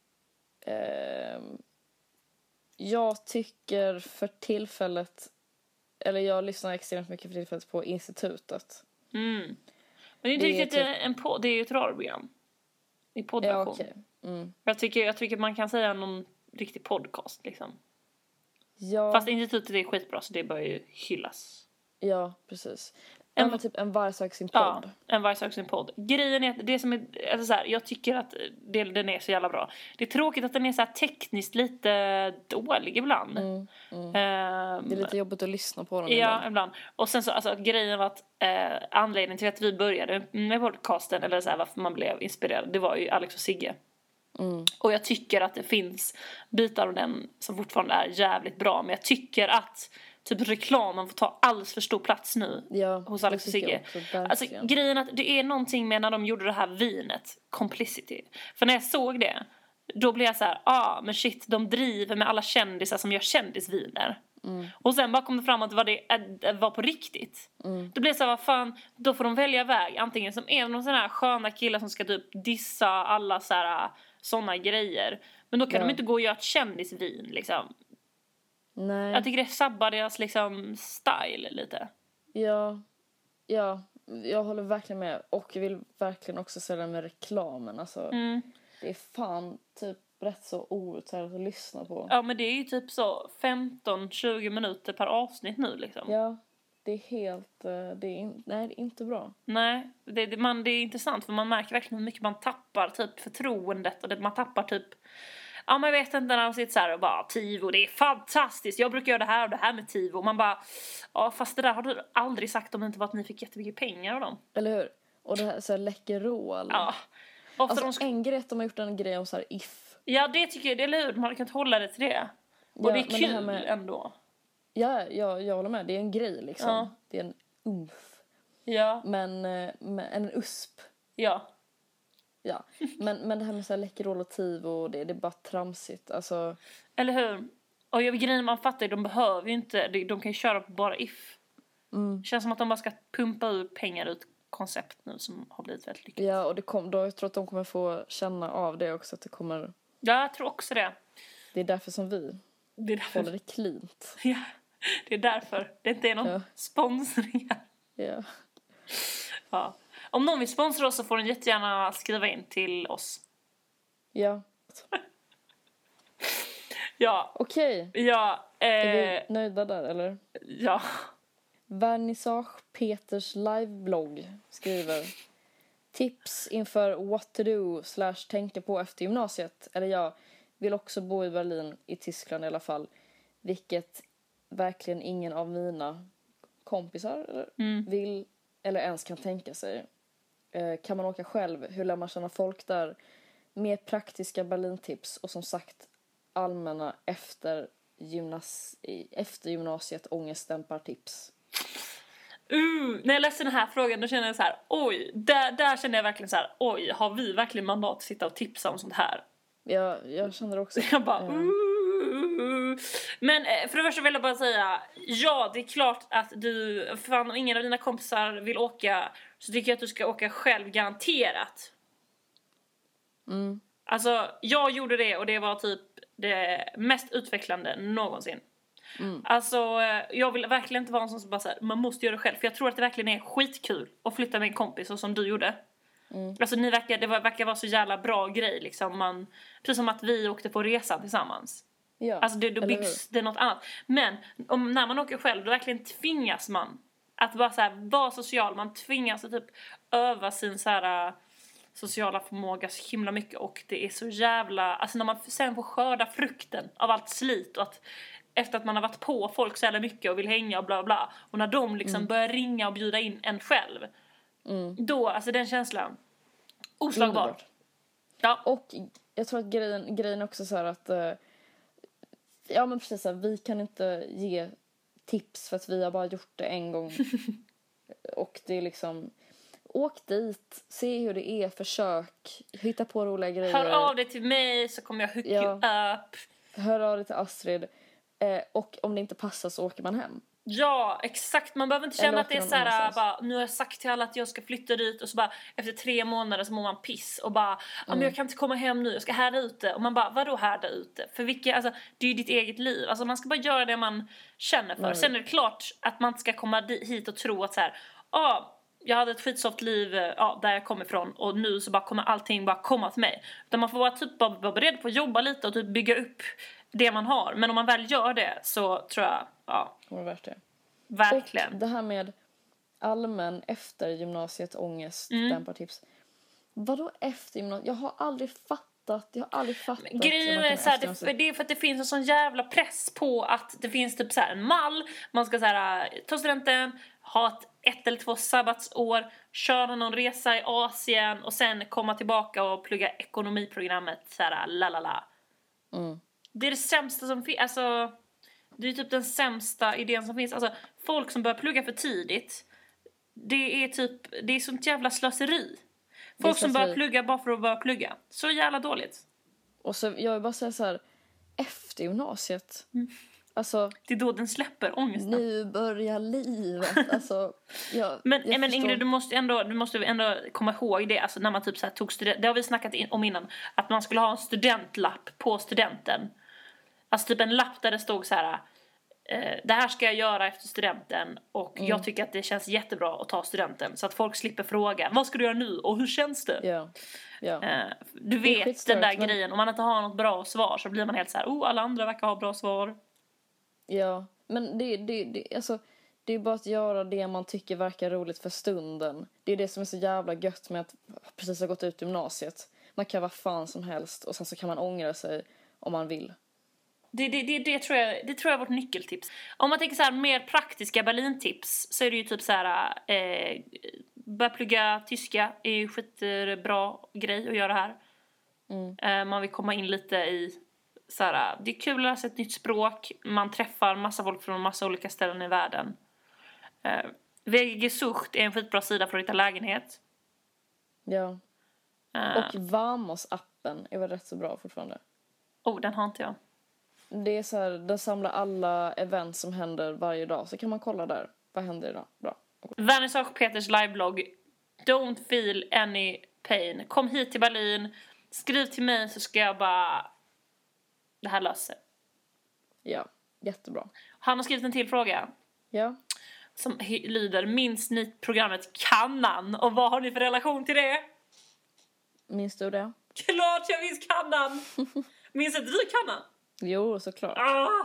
Jag tycker för tillfället eller jag lyssnar extremt mycket för tillfället på Institutet. Men det är inte riktigt en podd, det är ju ett radioprogram. I poddversion. Ja, okej. Jag tycker man kan säga någon riktig podcast liksom. Ja. Fast Institutet är skitbra så det bör ju hyllas. Ja, precis. Men typ en varg söker sin podd. Ja, en varg söker sin podd. Grejen är att det som är, alltså så här, jag tycker att den är så jävla bra. Det är tråkigt att den är så här tekniskt lite dålig ibland. Det är lite jobbigt att lyssna på den ibland. Och sen så, alltså grejen var att anledningen till att vi började med podcasten, eller så här, varför man blev inspirerad, det var ju Alex och Sigge. Och jag tycker att det finns bitar av den som fortfarande är jävligt bra. Men jag tycker att typ reklamen får ta alldeles för stor plats nu hos Alex och Sigge. Alltså grejen att det är någonting med när de gjorde det här vinet, Complicity. För när jag såg det, då blev jag så här, men shit, de driver med alla kändisar som gör kändisviner. Och sen bara kom det fram att det var på riktigt. Då blev det så här, vad fan, då får de välja väg. Antingen som en av de sådana här sköna killar som ska typ dissa alla så här såna grejer. Men då kan de inte gå och göra ett kändisvin liksom. Nej. Jag tycker det sabbar deras liksom style lite. Ja, jag håller verkligen med. Och jag vill verkligen också säga det med reklamen. Alltså, det är fan typ rätt så outhärdligt att lyssna på. Ja, men det är ju typ så 15-20 minuter per avsnitt nu liksom. Ja, det är helt, nej, det är inte bra. Nej, det är intressant för man märker verkligen hur mycket man tappar typ förtroendet. Och man tappar typ, men jag vet inte, när de sitter så här och bara, Tivo, det är fantastiskt, jag brukar göra det här och det här med Tivo. Och man bara, fast det där har du aldrig sagt om det inte var att ni fick jättemycket pengar av dem. Eller hur? Och det här så här Läkerol. Ja. Alltså en grej att de har gjort en grej om så här if. Ja, det tycker jag, det är lurt, man kan inte hålla det till det. Och det är kul det med ändå. Ja, jag håller med, det är en grej liksom. Ja. Det är en umf. Ja. Men en usp. Ja. Ja, men det här med så här Läkerol och Tivo, det är bara tramsigt. Alltså... Eller hur? Och grejen man fattar, de behöver ju inte, de kan ju köra på bara if. Det känns som att de bara ska pumpa ut pengar ut koncept nu som har blivit väldigt lyckat. Ja, och jag tror att de kommer få känna av det också, att det kommer... Ja, jag tror också det. Det är därför som vi håller det cleant. Ja, det är därför. Det inte är någon sponsring här. Ja. Ja. Om någon vill sponsra oss så får den jättegärna skriva in till oss. Ja. Ja. Okej. Ja. Är vi nöjda där, eller? Ja. Vernissage Peters liveblogg skriver: tips inför what to do / tänka på efter gymnasiet. Eller jag vill också bo i Berlin, i Tyskland i alla fall. Vilket verkligen ingen av mina kompisar vill eller ens kan tänka sig. Kan man åka själv? Hur lär man känna folk där? Mer praktiska Berlin-tips. Och som sagt, allmänna efter gymnasiet ångestdämpar-tips. När jag läste den här frågan, då känner jag så här, oj, där känner jag verkligen så här, oj, har vi verkligen mandat att sitta och tipsa om sånt här? Ja, jag känner också. Jag bara, Men för det första vill jag bara säga, ja, det är klart att du, fan, om ingen av dina kompisar vill åka, så tycker jag att du ska åka själv, garanterat. Alltså, jag gjorde det och det var typ det mest utvecklande någonsin. Alltså, jag vill verkligen inte vara en sån som bara så här, man måste göra det själv. För jag tror att det verkligen är skitkul att flytta med en kompis, och som du gjorde. Alltså, det verkar vara så jävla bra grej liksom. Precis som att vi åkte på resan tillsammans. Ja, alltså då byggs det något annat. Men när man åker själv, då verkligen tvingas man att bara så här, vara social. Man tvingas att typ öva sin så här sociala förmåga så himla mycket. Och det är så jävla, alltså när man sen får skörda frukten av allt slit, och att efter att man har varit på folk så jävla mycket och vill hänga och bla bla, och när de liksom börjar ringa och bjuda in en själv, då, alltså den känslan oslagbar. Underbart. Ja. Och jag tror att grejen också så här att ja, men precis så här, vi kan inte ge tips för att vi har bara gjort det en gång. Och det är liksom, åk dit, se hur det är, försök, hitta på roliga grejer. Hör av dig till mig så kommer jag hook you up. Hör av dig till Astrid. Och om det inte passar så åker man hem. Ja, exakt. Man behöver inte känna att det är så här, bara, nu har jag sagt till alla att jag ska flytta dit och så bara efter 3 månader så mår man piss och bara, men jag kan inte komma hem nu, jag ska härda ute. Och man bara, vadå härda ute? För vilka, alltså det är ju ditt eget liv. Alltså man ska bara göra det man känner för. Sen är det klart att man inte ska komma hit och tro att så här, jag hade ett skitsoft liv där jag kommer ifrån och nu så bara kommer allting bara komma till mig. Utan man får vara beredd på att jobba lite och typ bygga upp det man har. Men om man väl gör det så tror jag, det var värt det. Verkligen. Och det här med allmän efter gymnasiet ångest, dämpartips. Vadå efter gymnasiet? Jag har aldrig fattat. Grejen är så här, det är för att det finns en sån jävla press på att det finns typ så här en mall. Man ska så här, ta studenten, ha ett eller 2 sabbatsår, köra någon resa i Asien och sen komma tillbaka och plugga ekonomiprogrammet så här lalala. Det är det sämsta som finns. Alltså, det är typ den sämsta idén som finns. Alltså, folk som börjar plugga för tidigt, det är sånt jävla slöseri. Folk som börjar plugga bara för att börja plugga. Så jävla dåligt. Och så, jag vill bara säga så här, efter gymnasiet. Alltså, det är då den släpper ångesten. Nu börjar livet. Alltså, men Ingrid, du måste ändå komma ihåg det. Alltså när man typ så här tog det har vi snackat om innan. Att man skulle ha en studentlapp på studenten. Alltså typ en lapp där det stod så här: det här ska jag göra efter studenten. Och jag tycker att det känns jättebra att ta studenten. Så att folk slipper fråga, vad ska du göra nu? Och hur känns det? Du vet den där grejen. Om man inte har något bra svar så blir man helt så här, alla andra verkar ha bra svar. Ja, men det är bara att göra det man tycker verkar roligt för stunden. Det är det som är så jävla gött med att precis ha gått ut gymnasiet. Man kan vara fan som helst och sen så kan man ångra sig om man vill. Det tror jag är vårt nyckeltips. Om man tänker så här mer praktiska Berlin-tips så är det ju typ så här börja plugga tyska är ju skitbra grej att göra här. Man vill komma in lite i så här, det är kul att lära sig ett nytt språk. Man träffar massa folk från massa olika ställen i världen. VG-Sucht är en skitbra sida för att hitta lägenhet. Ja. Och Vamos-appen är väl rätt så bra fortfarande. Den har inte jag. Det är så här, den samlar alla event som händer varje dag. Så kan man kolla där. Vad händer idag? Bra. Vernissage och Peters liveblogg. Don't feel any pain. Kom hit till Berlin. Skriv till mig så ska jag bara... Det här löser. Ja, jättebra. Han har skrivit en till fråga. Ja. Som lyder, minns ni programmet Kannan? Och vad har ni för relation till det? Minns du det? Klart jag minns Kannan! Minns inte du Kannan? Jo, såklart.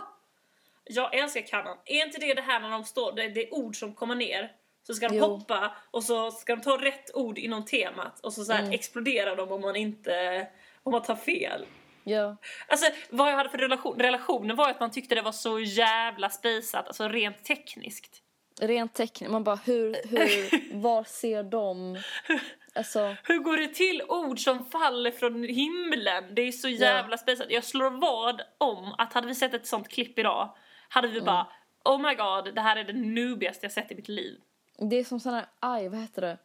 Jag älskar Kannan. Är inte det här när de står, det är ord som kommer ner. Så ska de hoppa och så ska de ta rätt ord inom temat. Och så här exploderar de om man tar fel. Ja. Alltså vad jag hade för relationen var att man tyckte det var så jävla spisat. Alltså rent tekniskt. Rent tekniskt, man bara var ser de? Alltså... Hur går det till ord som faller från himlen? Det är så jävla spisat. Jag slår vad om att hade vi sett ett sånt klipp idag hade vi bara, oh my god, det här är det noobigaste jag sett i mitt liv. Det är som sån här, vad heter det?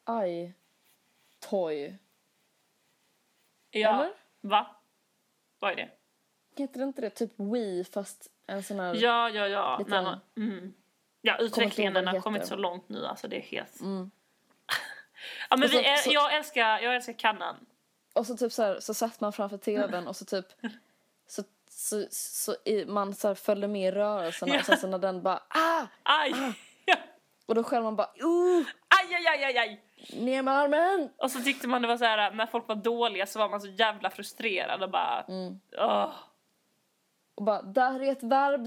Toy. Ja, eller? Va? Vad är det? Heter det inte det? Typ Wii fast en sån här... Ja. Lite... Ja, utvecklingen har kommit så långt nu. Alltså det är helt... Ja, men jag älskar Kannan. Och så typ så här, så satt man framför tvn och så typ... Så man så här följde med i rörelserna. Och så när den bara... Aj! Ja. Och då själv man bara... Aj! Ner med armen! Och så tyckte man det var så här, när folk var dåliga så var man så jävla frustrerad och bara... Och bara, där är ett verb!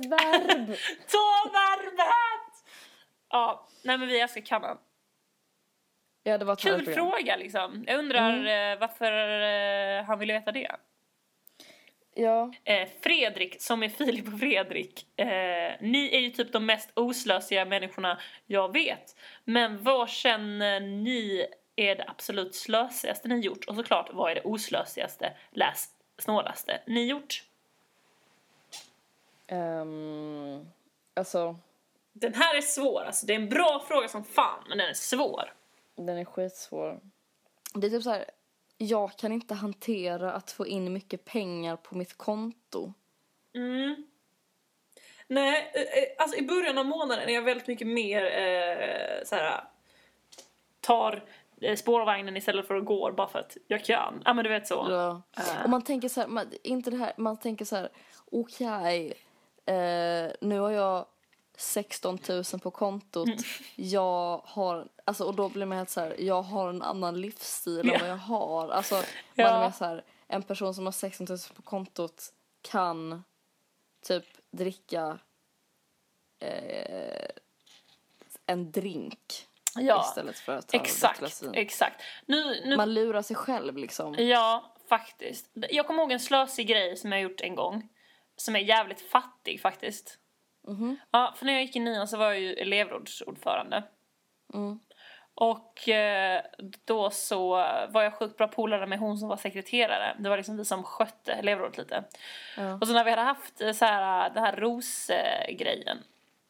Ta verbet! Ja, nej men vi älskar Kannan. Ja, det var kul fråga liksom. Jag undrar varför han ville veta det. Ja. Fredrik, som är Filip och Fredrik. Ni är ju typ de mest oslösiga människorna jag vet. Men vad känner ni är det absolut slösigaste ni gjort? Och såklart, vad är det oslösigaste, snålaste ni gjort? Alltså... Den här är svår. Alltså, det är en bra fråga som fan, men den är svår. Den är skitsvår. Det är typ så här, jag kan inte hantera att få in mycket pengar på mitt konto. Nej, alltså i början av månaden är jag väldigt mycket mer såhär, tar spårvagnen istället för att gå bara för att jag kan. Ja, men du vet så. Ja. Och man tänker så här, inte det här, man tänker så här, okej, nu har jag 16 000 på kontot. Jag har, alltså, och då blir man helt så här, jag har en annan livsstil än vad jag har. Alltså, man är mer så här, en person som har 16 000 på kontot kan typ dricka en drink istället för att ta ett glas vin. Exakt. Nu man lurar sig själv liksom. Ja, faktiskt. Jag kommer ihåg en slösig grej som jag gjort en gång. Som är jävligt fattig faktiskt. Ja, för när jag gick i 9 så var jag ju elevrådsordförande. Och då så var jag sjukt bra polare med hon som var sekreterare. Det var liksom vi som skötte elevrådet lite. Och så när vi hade haft så här, den här rosgrejen.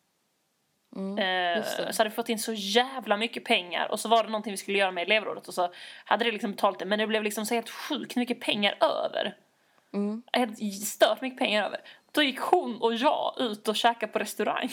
Så hade vi fått in så jävla mycket pengar. Och så var det någonting vi skulle göra med elevrådet. Och så hade det liksom betalt det. Men det blev liksom så helt sjukt mycket pengar över. Helt stört mycket pengar över. Då gick hon och jag ut och käkade på restaurang.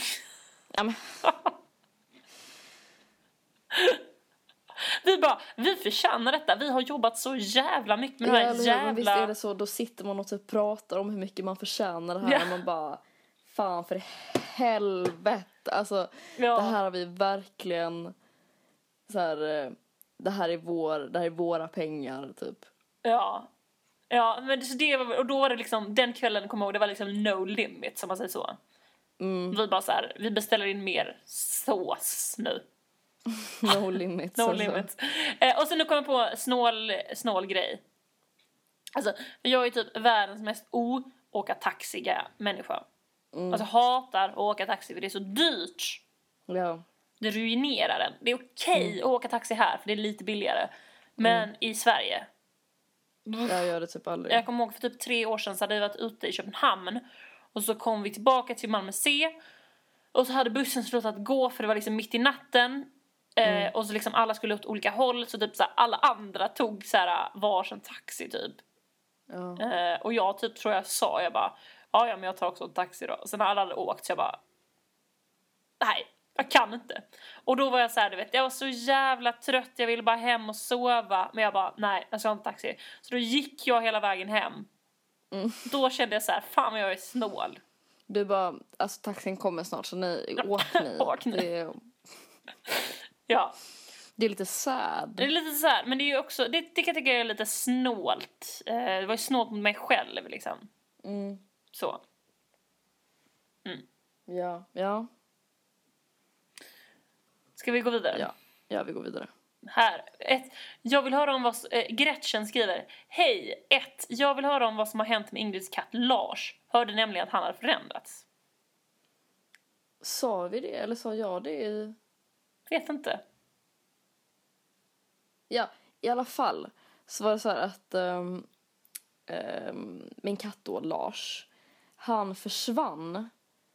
Vi förtjänar detta. Vi har jobbat så jävla mycket med de här jävla... Men visst är det så, då sitter man och typ pratar om hur mycket man förtjänar det här. Och man bara, fan för helvete. Alltså, det här har vi verkligen så här, det här är våra pengar typ. Ja, men det var, och då var det liksom, den kvällen kommer jag ihåg, det var liksom no limit, som man säger så. Vi bara så här, vi beställer in mer sås nu. No limit. No limit. Och sen nu kommer jag på snål grej. Alltså, jag är typ världens mest åka taxiga människa. Alltså hatar att åka taxi för det är så dyrt. Ja. Det ruinerar den. Det är okej att åka taxi här för det är lite billigare. Men i Sverige... Jag gör det typ aldrig. Jag kommer ihåg för typ 3 år sedan så hade vi varit ute i Köpenhamn. Och så kom vi tillbaka till Malmö C. Och så hade bussen slutat gå för det var liksom mitt i natten. Och så liksom alla skulle åt olika håll. Så typ så här, alla andra tog så här varsin taxi typ. Och jag typ tror jag sa, jag bara, ja men jag tar också en taxi då. Och sen när alla hade åkt så jag bara, nej, jag kan inte. Och då var jag så här, du vet, jag var så jävla trött. Jag ville bara hem och sova. Men jag bara, nej, jag ska inte taxi. Så då gick jag hela vägen hem. Då kände jag så här, fan vad jag är snål. Du bara, alltså taxin kommer snart så åk ni. Ja. Det är lite sad. Det är lite sad, men det är ju också, det kan jag tycka är lite snålt. Det var ju snålt mot mig själv liksom. Så. Ja. Ska vi gå vidare? Ja, vi går vidare. Här, jag vill höra om vad... Gretchen skriver, hej, jag vill höra om vad som har hänt med Ingrids katt Lars. Hörde nämligen att han har förändrats. Sa vi det, eller sa jag det i... Vet inte. Ja, i alla fall så var det så här att min katt då, Lars, han försvann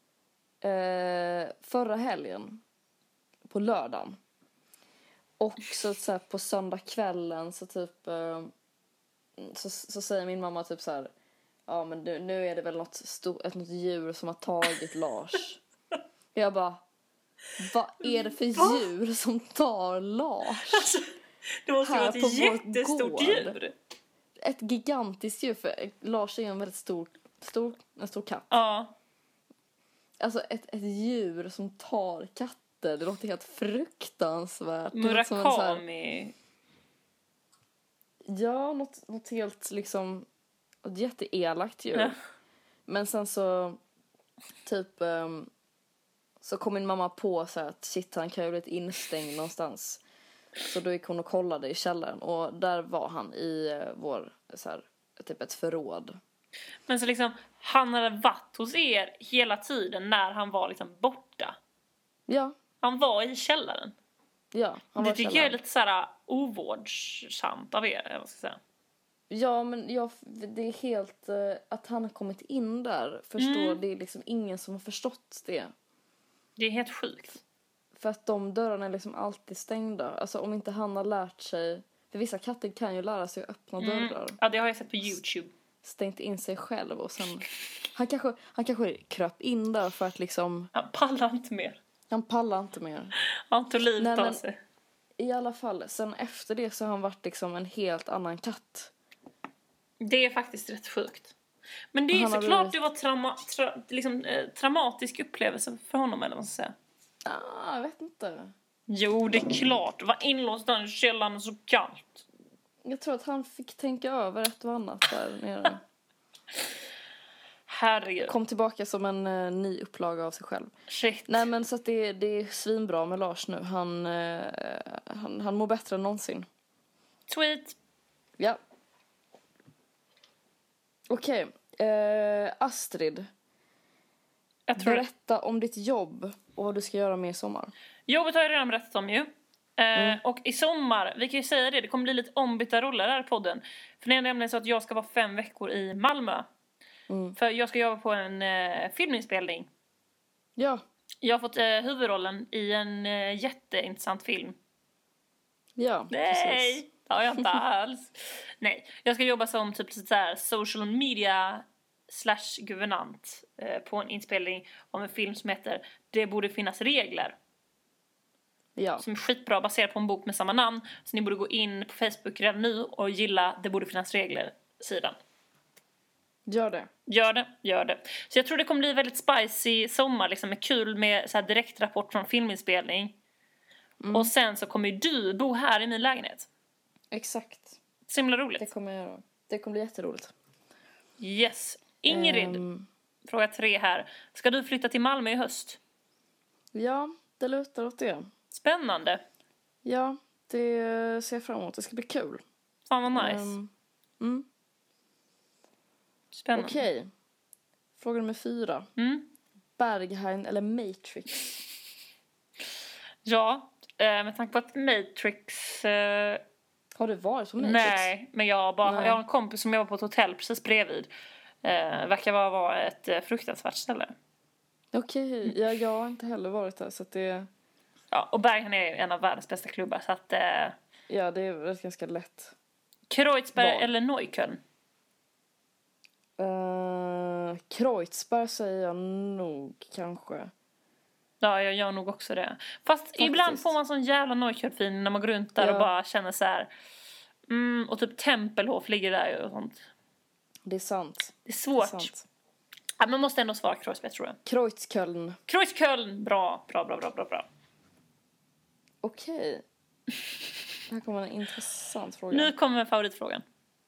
förra helgen på lördagen. Och så här, på söndagskvällen så typ så säger min mamma typ så här, ja men nu är det väl något djur som har tagit Lars. Jag bara, vad är det för djur som tar Lars? Alltså, det måste ju vara ett jättestort djur. Ett gigantiskt djur, för Lars är en väldigt stor katt. Ja. Alltså ett djur som tar katter. Det låter helt fruktansvärt. Murakami. Ja, något helt liksom ett jätteelakt djur. Ja. Men sen så typ så kom min mamma på så här att shit, han kan ju bli instängd någonstans. Så då gick hon och kollade i källaren och där var han i vår så här, typ ett förråd. Men så liksom han hade varit hos er hela tiden när han var liksom borta. Ja. Han var i källaren. Ja, han var i källaren. Det tycker jag är lite så här ovårdsamt av er, jag ska säga. Ja, men det är helt att han har kommit in där. Förstår, det är liksom ingen som har förstått det. Det är helt sjukt. För att de dörrarna är liksom alltid stängda. Alltså om inte han har lärt sig... För vissa katter kan ju lära sig att öppna dörrar. Ja, det har jag sett på YouTube. Stängt in sig själv och sen Han kanske kröp in där för att liksom... Han pallar inte mer. Han pallar inte mer. Han tog livet av sig. I alla fall, sen efter det så har han varit liksom en helt annan katt. Det är faktiskt rätt sjukt. Men det är såklart det var traumatisk upplevelse för honom, eller vad man ska säga. Jag vet inte. Jo, det är klart. Det var inlåst där i källaren och så kallt. Jag tror att han fick tänka över ett och annat där nere. Herregud. Kom tillbaka som en ny upplaga av sig själv. Shit. Nej, men så att det är svinbra med Lars nu. Han mår bättre än någonsin. Sweet. Ja. Okej. Astrid. Berätta om ditt jobb och vad du ska göra med i sommar. Jobbet har jag redan berättat om ju. Och i sommar, vi kan ju säga det kommer bli lite ombytta roller här i podden. För det är nämligen så att jag ska vara 5 veckor i Malmö. För jag ska jobba på en filminspelning. Ja. Jag har fått huvudrollen i en jätteintressant film. Ja, nej, precis. det har jag inte alls. Nej, jag ska jobba som typ så här social media /guvernant på en inspelning av en film som heter Det borde finnas regler. Ja. Som är skitbra, baserad på en bok med samma namn. Så ni borde gå in på Facebook redan nu och gilla Det borde finnas regler-sidan. Gör det. Gör det. Så jag tror det kommer bli väldigt spicy sommar liksom, med kul med så här direktrapport från filminspelning. Och sen så kommer ju du bo här i min lägenhet. Exakt. Så himla roligt. Det kommer jag göra. Det kommer bli jätteroligt. Yes. Ingrid, fråga 3 här. Ska du flytta till Malmö i höst? Ja, det lutar åt det. Spännande. Ja, det ser jag fram emot. Det ska bli kul. Fan vad nice. Spännande. Okej. Fråga nummer 4. Berghain eller Matrix? Ja, med tanke på att Matrix... Har du varit på Matrix? Nej, men jag har en kompis som jobbar på ett hotell precis bredvid. Verkar vara ett fruktansvärt ställe. Okej, jag har inte heller varit där så att det... Ja, och Berghain är en av världens bästa klubbar så att... Ja, det är väl ganska lätt. Kreuzberg eller Neukölln? Kreuzberg säger jag nog kanske. Ja, jag gör nog också det. Fast faktiskt. Ibland får man sån jävla Neukölln när man går runt där och bara känner så här. Och typ Tempelhof ligger där och sånt. Det är sant. Det är svårt. Det är sant. Ja, man måste ändå svara Kreuzberg, tror jag. Kreuzköln. Bra. Okej. Här kommer en intressant fråga. Nu kommer favoritfrågan.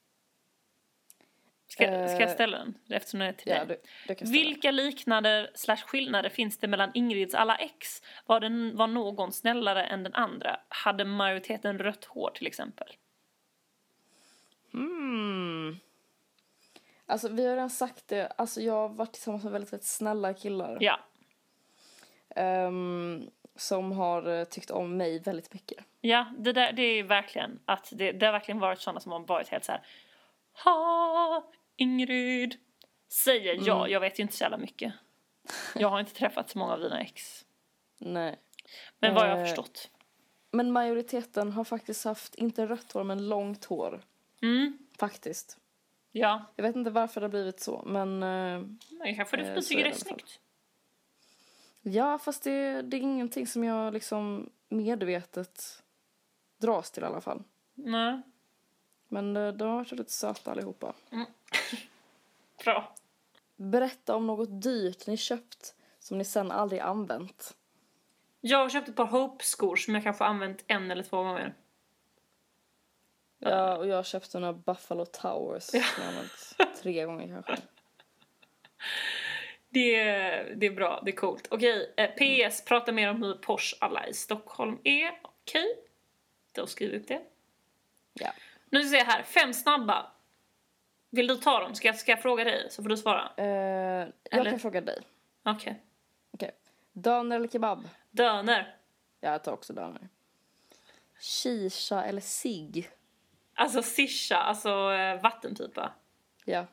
Ska jag ställa den? Eftersom den är till dig. Du kan Vilka liknader /skillnader finns det mellan Ingrids alla ex? Var någon snällare än den andra? Hade majoriteten rött hår till exempel? Alltså vi har redan sagt det. Alltså jag har varit tillsammans med väldigt snälla killar. Ja. Som har tyckt om mig väldigt mycket. Ja, det är verkligen att det har verkligen varit sådana som har varit helt så här. Ha, Ingrid. Säger jag vet ju inte så jävla mycket. Jag har inte träffat så många av dina ex. Nej. Men vad jag har förstått. Men majoriteten har faktiskt haft inte rött hår men långt hår. Faktiskt. Ja. Jag vet inte varför det har blivit så, men... Kanske du tycker det är snyggt. Ja, fast det är ingenting som jag liksom medvetet dras till i alla fall. Nej. Men de har varit lite söta allihopa. Bra. Berätta om något dyrt ni köpt som ni sen aldrig använt. Jag har köpt ett par Hope-skor som jag kanske använt 1 eller 2 gånger. Ja, och jag har köpt några Buffalo Towers som jag använt 3 gånger kanske. Det är bra, det är coolt. Okej, PS, prata mer om hur Porsche alla i Stockholm är. Okej, då skriver vi upp det. Ja. Nu ska jag se här, 5 snabba. Vill du ta dem? Ska jag fråga dig så får du svara? Jag kan fråga dig. Okej. Döner eller kebab? Döner. Jag tar också döner. Shisha eller cigg? Alltså sisha, alltså vattenpipa. Ja.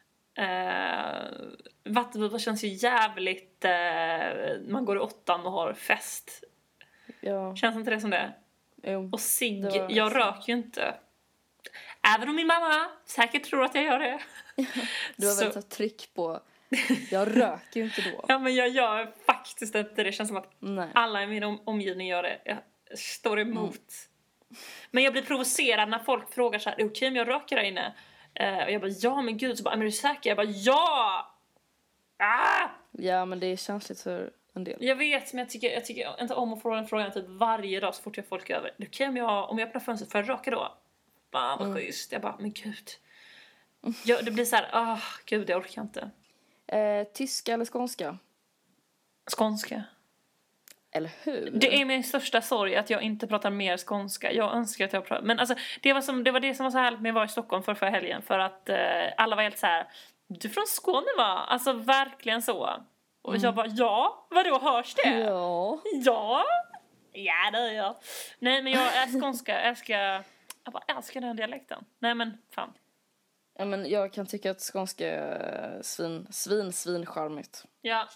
Vattenpipa känns ju jävligt... man går i 8 och har fest. Ja. Känns inte det som det? Jo. Och cigg, jag röker ju inte. Även om min mamma säkert tror att jag gör det. Du har väl tagit tryck på Jag röker ju inte då. Ja, men jag gör faktiskt inte. Det känns som att Nej. alla i min omgivning gör det. Jag står emot. Men jag blir provocerad när folk frågar så här: okej, om jag röker där inne? Och jag bara, ja men gud. Så bara, men är du säker? Jag bara, ja! Ah! Ja, men det är känsligt för en del. Jag vet, men jag tycker inte om att få den frågan typ varje dag så fort jag får folk över. Okej, om jag öppnar fönstret för att röka då? Bara, vad schysst. Jag bara, men gud. Det blir så här, gud, jag orkar inte. Tyska eller skånska? Skånska. Eller hur? Det är min största sorg att jag inte pratar mer skånska. Jag önskar att jag pratar. Men alltså, det var det som var så härligt med att vara i Stockholm förra helgen. För att alla var helt så här: du är från Skåne, va? Alltså verkligen så. Och jag bara, ja, vadå, hörs det? Ja. Ja, det är jag. Nej, men jag är skånska. Jag bara älskar den dialekten. Nej, men fan. Ja, men jag kan tycka att skånska är svincharmigt. Ja.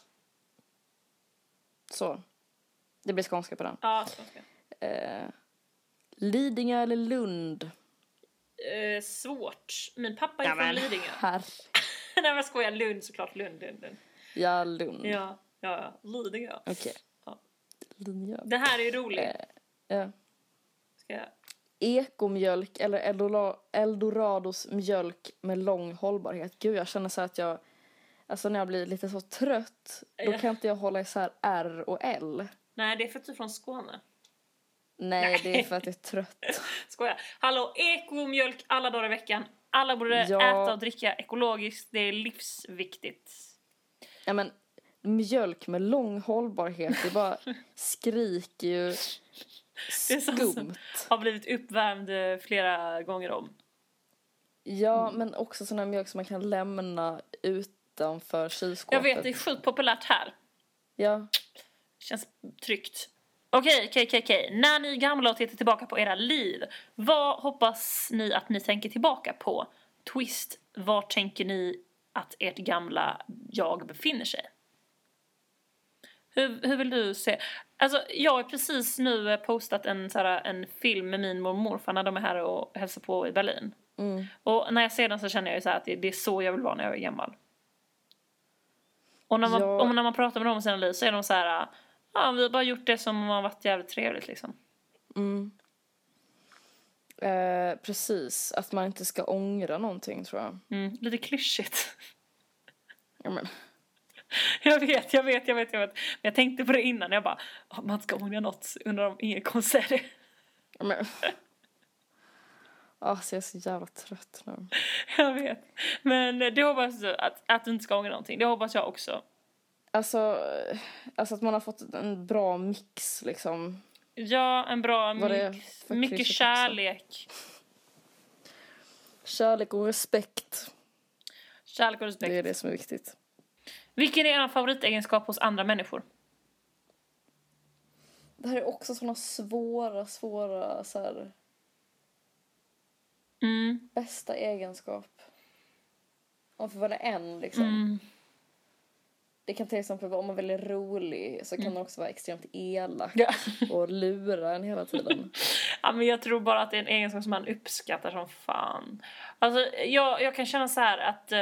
Så. Det blir skånska på den. Ja, skånska. Lidingö eller Lund? Svårt. Min pappa är från Lidingö. Nej, men jag skojar. Lund, såklart. Lund. Ja, Lund. Ja. Lidingö. Okej. Ja. Lidingö. Det här är ju roligt. Ja. Ska jag... Ekomjölk eller Eldorados mjölk med lång hållbarhet. Gud, jag känner så att jag... Alltså när jag blir lite så trött, då kan inte jag hålla isär R och L. Nej, det är för att du är från Skåne. Nej, det är för att jag är trött. Skojar. Hallå, ekomjölk alla dagar i veckan. Alla borde äta och dricka ekologiskt. Det är livsviktigt. Ja, men mjölk med lång hållbarhet, det bara skriker ju skumt. Har blivit uppvärmd flera gånger om. Ja, men också sån här mjölk som man kan lämna utanför kylskåpet. Jag vet, det är sjukt populärt här. Ja. Känns tryggt. Okej. När ni är gamla och tittar tillbaka på era liv, vad hoppas ni att ni tänker tillbaka på? Twist, var tänker ni att ert gamla jag befinner sig? Hur vill du se? Alltså, jag har precis nu postat en film med min mormor och morfar när de är här och hälsar på i Berlin. Och när jag ser den så känner jag ju så här att det är så jag vill vara när jag är gammal. Och när man pratar med dem om sina liv så är de så här: vi har bara gjort det som har varit jävligt trevligt liksom. Precis, att man inte ska ångra någonting, tror jag. Lite klyschigt. Ja, men. Jag vet. Men jag tänkte på det innan. Jag bara, man ska ångra något. Undrar om ingen konserter. Ja, men. Så jag är så jävla trött nu. Jag vet. Men det hoppas jag att du inte ska ångra någonting. Det hoppas jag också. Alltså att man har fått en bra mix liksom. Ja, en bra mix. Mycket kärlek. Kärlek och respekt. Kärlek och respekt. Det är det som är viktigt. Vilken är er favoritegenskap hos andra människor? Det här är också såna svåra så här. Bästa egenskap. Om för vad det är en liksom. Det kan till exempel vara, om man väljer rolig så kan det också vara extremt elak och lura en hela tiden. Ja, men jag tror bara att det är en egenskap som man uppskattar som fan. Alltså, jag kan känna så här att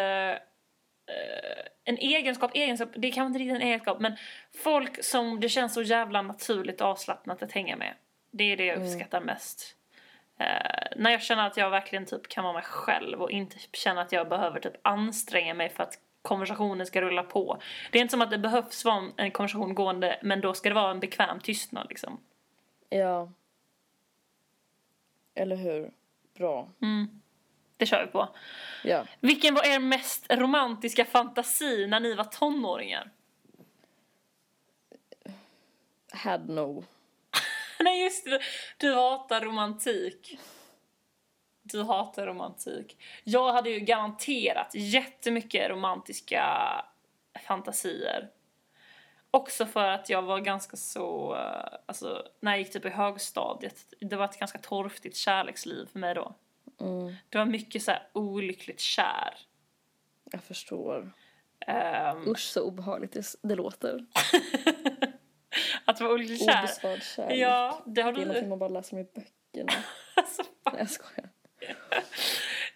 en egenskap, det kan inte riktigt en egenskap, men folk som det känns så jävla naturligt avslappnat att hänga med. Det är det jag uppskattar mest. När jag känner att jag verkligen typ kan vara mig själv och inte känner att jag behöver typ anstränga mig för att konversationen ska rulla på. Det är inte som att det behövs vara en konversation gående, men då ska det vara en bekväm tystnad liksom. Ja. Eller hur? Bra. Det kör vi på. Ja. Vilken var er mest romantiska fantasi när ni var tonåringar? Had no. Nej, just det. Du hatar romantik. Jag hade ju garanterat jättemycket romantiska fantasier. Också för att jag var ganska så... Alltså, när jag gick typ i högstadiet. Det var ett ganska torftigt kärleksliv för mig då. Det var mycket så här olyckligt kär. Jag förstår. Usch, så obehagligt det låter. Att vara olyckligt kär. Obesvarad kärlek. Ja, det har Det är du. någonting man bara läser om i böckerna. Alltså, Nej, jag skojar.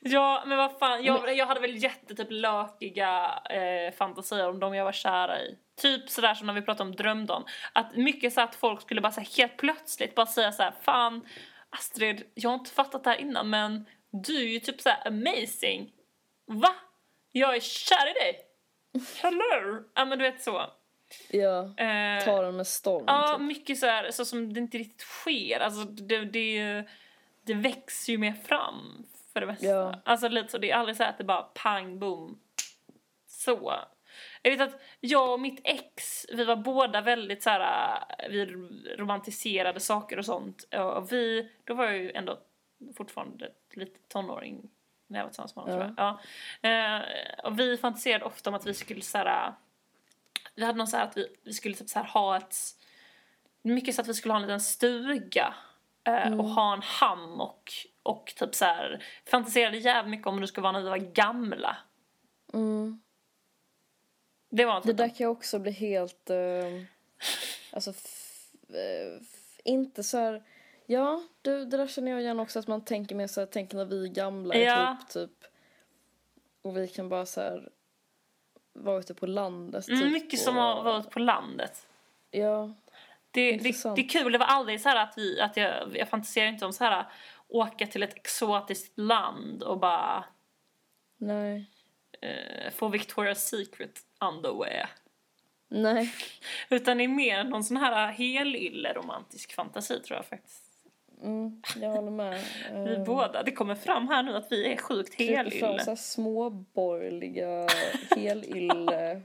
Ja, men vad fan, jag hade väl typ lökiga fantasier om dem jag var kära i. Typ sådär som när vi pratade om drömdagen. Att mycket så att folk skulle bara så här, helt plötsligt bara säga så här: fan Astrid, jag har inte fattat det här innan, men du är ju typ så här amazing. Va? Jag är kär i dig. Hello. Ja, men du vet så. Ja, ta den med storm. Ja, typ. mycket så här, så som det inte riktigt sker. Alltså det växer ju mer fram för det mesta. Ja. Alltså lite så, det är aldrig så att det bara pang, boom. Så. Jag vet att jag och mitt ex, vi var båda väldigt så här, vi romantiserade saker och sånt. Och då var jag ju ändå fortfarande lite tonåring när jag var tillsammans med honom, tror jag. Ja. Och vi fantiserade ofta om att vi skulle så här, vi hade någon så här att vi skulle typ så här ha mycket så att vi skulle ha en liten stuga och ha en hammock och typ så här fantiserade jävligt mycket om det skulle vara när vi var gamla. Mm. Det var det där kan ju också bli helt alltså inte så här. Ja, det där känner jag igen också, att man tänker mer så här, tänker när vi är gamla ihop typ, och vi kan bara så här vara ute på landet typ, mycket som har varit på landet. Ja. Det är kul, det var aldrig så här att jag fantiserar inte om så här åka till ett exotiskt land och bara nej. Få Victoria's Secret underwear. Nej. Utan det är mer någon sån här helylle romantisk fantasi, tror jag faktiskt. Jag håller med. Vi båda, det kommer fram här nu att vi är sjukt helylle. Fram så här småborgerliga helylle.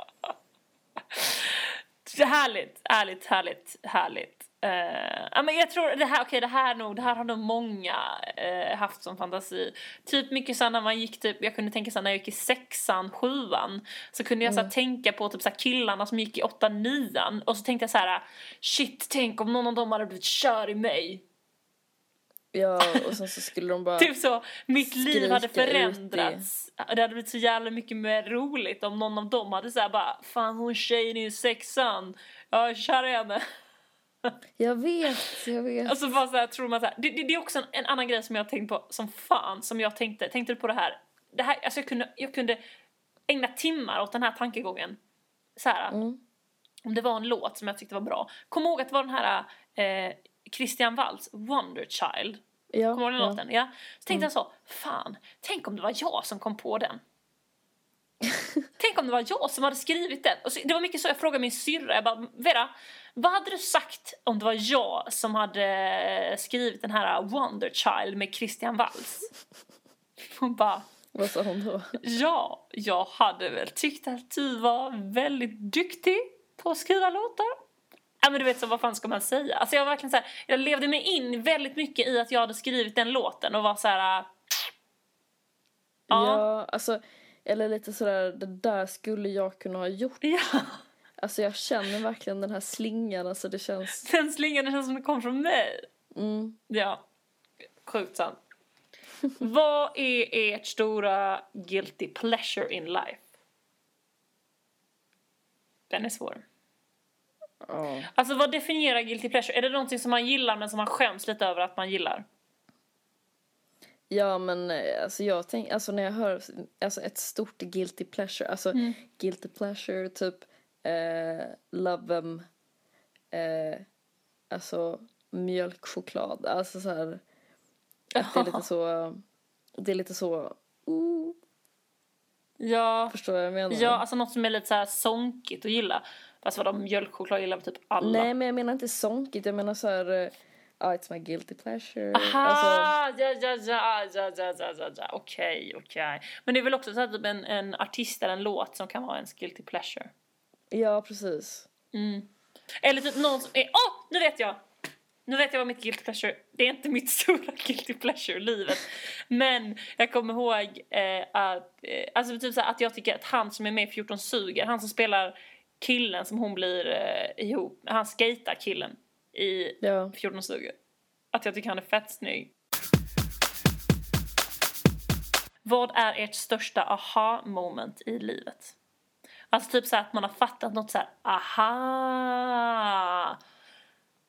Härligt. Men jag tror det här har nog många haft som fantasi. Typ mycket så när man gick typ, jag kunde tänka så när jag gick i 6:an, 7:an, så kunde jag så tänka på typ så killarna som gick i 8:an, 9:an, och så tänkte jag så här: shit, tänk om någon av dem hade blivit kär i mig. Ja, och sen så skulle de bara typ så, mitt liv hade förändrats. Det hade blivit så jävla mycket mer roligt om någon av dem hade så här bara: fan, hon tjejen är i 6:an, jag är kär i henne. Jag vet. Alltså bara så här, tror man så här, det är också en annan grej som jag har tänkt på som fan, som jag tänkte du på det här, alltså jag kunde ägna timmar åt den här tankegången så här. Om det var en låt som jag tyckte var bra. Kom ihåg att det var den här Christian Waltz Wonder Child. Ja, kommer du ihåg den låten? Ja. Så tänkte jag så, fan, tänk om det var jag som kom på den. Tänk om det var jag som hade skrivit den. Och så, det var mycket så, jag frågade min syrra, jag bara: Vera, vad hade du sagt om det var jag som hade skrivit den här Wonder Child med Christian Waltz? Hon bara: vad sa hon då? Ja, jag hade väl tyckt att du var väldigt duktig på att skriva låtar. Ja, men du vet så, vad fan ska man säga? Alltså jag var verkligen så här, jag levde mig in väldigt mycket i att jag hade skrivit den låten och var så här. Ja, alltså, eller lite sådär, det där skulle jag kunna ha gjort. Ja. Alltså jag känner verkligen den här slingan, alltså det känns... Den slingan, det känns som det kom från mig. Ja, sjukt sant. Vad är ert stora guilty pleasure in life? Den är svår. Alltså vad definierar guilty pleasure? Är det någonting som man gillar men som man skäms lite över att man gillar? Ja, men alltså jag tänker, alltså när jag hör alltså ett stort guilty pleasure, alltså guilty pleasure typ love them, alltså mjölkchoklad, alltså så här, att det är lite så ja, förstår jag menar? Ja, alltså något som är lite så här sonkigt att gilla. Alltså vad de mjölkchoklad gillar typ alla. Nej, men jag menar inte sonkigt, jag menar så här it's my guilty pleasure. Aha, alltså... ja. Okej. Men det är väl också så här typ en artist eller en låt som kan vara en guilty pleasure. Ja, precis. Eller typ någon som är... Nu vet jag vad mitt guilty pleasure... Det är inte mitt stora guilty pleasure i livet. Men jag kommer ihåg att... alltså typ så här, att jag tycker att han som är med i 14 suger, han som spelar killen som hon blir ihop... Han skater killen i 14 suger. Att jag tycker han är fett snygg. Vad är ert största aha-moment i livet? Alltså typ så här att man har fattat något så här: aha!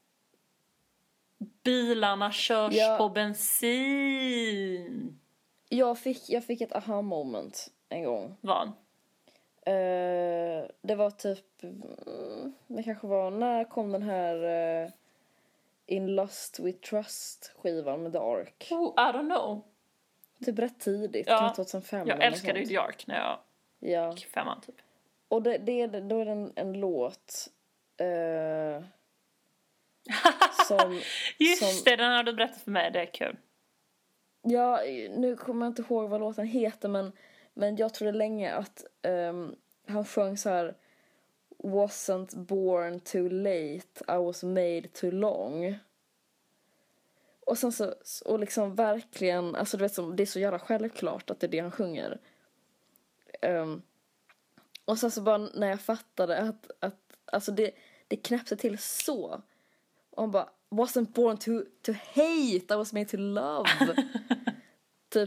Bilarna körs på bensin. Jag fick ett aha moment en gång. Vad? Det var typ... Det kanske var... När kom den här... In Lust We Trust skivan med The Ark? Oh, I don't know. Typ rätt tidigt. Ja. 2005. Jag älskade ju The Ark när jag gick 5 typ. Och då är det en låt... som... Just det, den har du berättat för mig. Det är kul. Ja, nu kommer jag inte ihåg vad låten heter, men jag trodde länge att han sjöng så här: wasn't born too late, I was made too long. Och sen så, och liksom verkligen, alltså du vet, det är så jävla självklart att det är det han sjunger. Och sen så bara när jag fattade att alltså det knäppte till så. Och han bara, wasn't born to hate, I was made to love. Typ,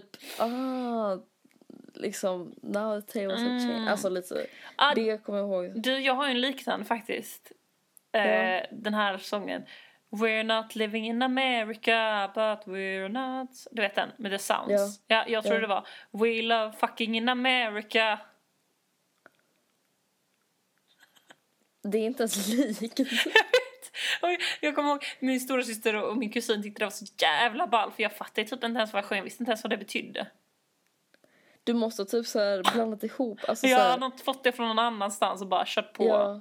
liksom, now the tables have changed. Alltså lite, det kommer jag ihåg. Du, jag har ju en liknande faktiskt. Den här sången. We're not living in America, but we're not... Du vet den, med The Sounds. Ja, jag tror det var We love fucking in America. Det är inte ens likt. Jag kommer ihåg, min stora syster och min kusin tyckte det var så jävla ball. För jag fattade typ inte ens vad jag sjöng. Jag visste inte ens vad det betydde. Du måste typ så här blandat ihop. Alltså, jag så här... har något fått det från någon annanstans och bara kört på. Ja.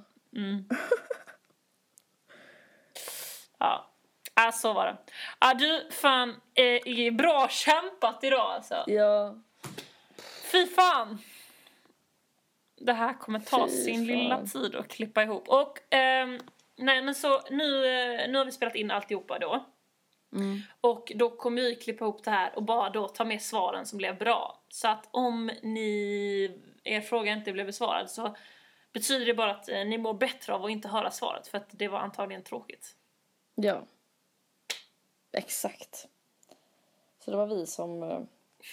Ja, så var det. Du, fan, bra kämpat idag alltså. Ja. Fy fan. Det här kommer ta sin lilla tid att klippa ihop. Och, nej men så, nu har vi spelat in alltihopa då. Och då kommer vi klippa ihop det här och bara då ta med svaren som blev bra. Så att om er fråga inte blev besvarad så betyder det bara att ni mår bättre av att inte höra svaret. För att det var antagligen tråkigt. Ja. Exakt. Så det var vi som...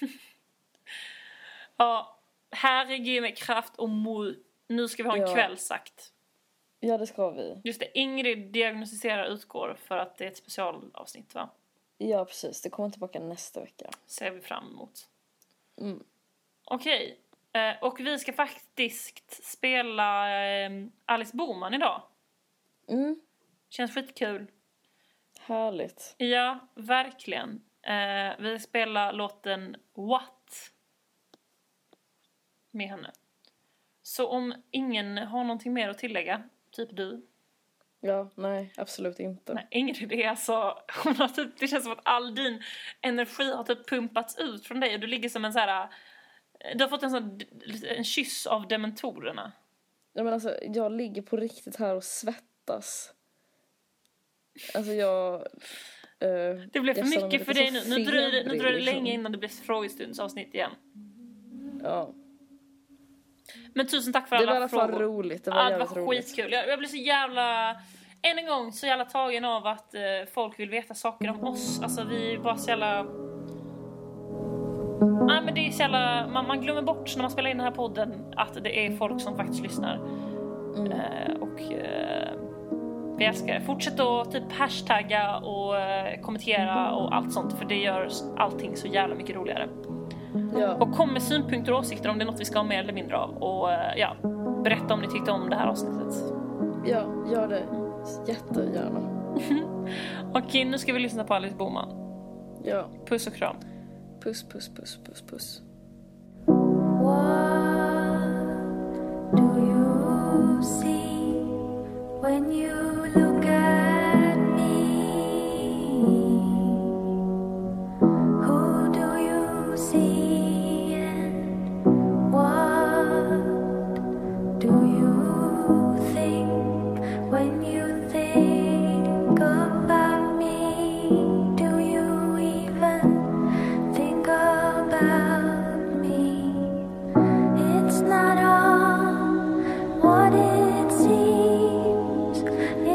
Ja, herregud med kraft och mod. Nu ska vi ha en kvällsakt. Ja, det ska vi. Just det, Ingrid diagnostiserar utgår för att det är ett specialavsnitt, va? Ja, precis. Det kommer tillbaka nästa vecka. Ser vi fram emot. Okej. Och vi ska faktiskt spela Alice Boman idag. Känns skitkul. Härligt. Ja, verkligen. Vi spelar låten What med henne. Så om ingen har någonting mer att tillägga, typ du. Ja, nej, absolut inte. Nej, ingen idé. Alltså, hon har typ, det känns som att all din energi har typ pumpats ut från dig. Och du ligger som en så här... Du har fått en kyss av dementorerna. Ja, men alltså, jag ligger på riktigt här och svettas. Alltså jag... det blev för mycket för dig nu. Nu dröjer det liksom. länge innan det blir frågestundsavsnitt igen. Ja. Men tusen tack för alla frågor. Det var i alla fall roligt. Det var skitkul. Jag blir så jävla... Än en gång så jävla tagen av att folk vill veta saker om oss. Alltså vi är bara så jävla... Nej, men det är så jävla... Man glömmer bort när man spelar in den här podden att det är folk som faktiskt lyssnar. Vi älskar det. Fortsätt att typ hashtagga och kommentera och allt sånt. För det gör allting så jävla mycket roligare. Ja. Och kom med synpunkter och åsikter om det är något vi ska ha mer eller mindre av. Och berätta om ni tyckte om det här avsnittet. Ja, gör det. Jättegärna. Okej, nu ska vi lyssna på Alice Boman. Ja. Puss och kram. Puss, puss, puss, puss, puss. What do you see when you look at me? Who do you see and what do you think when you think about me? Do you even think about me? It's not all what it seems.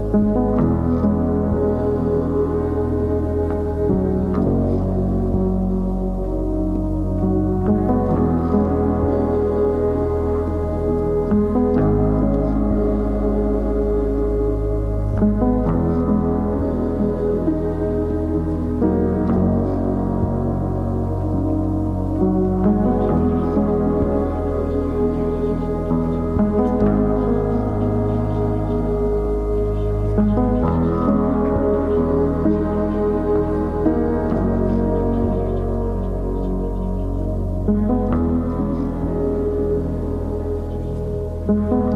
Thank you.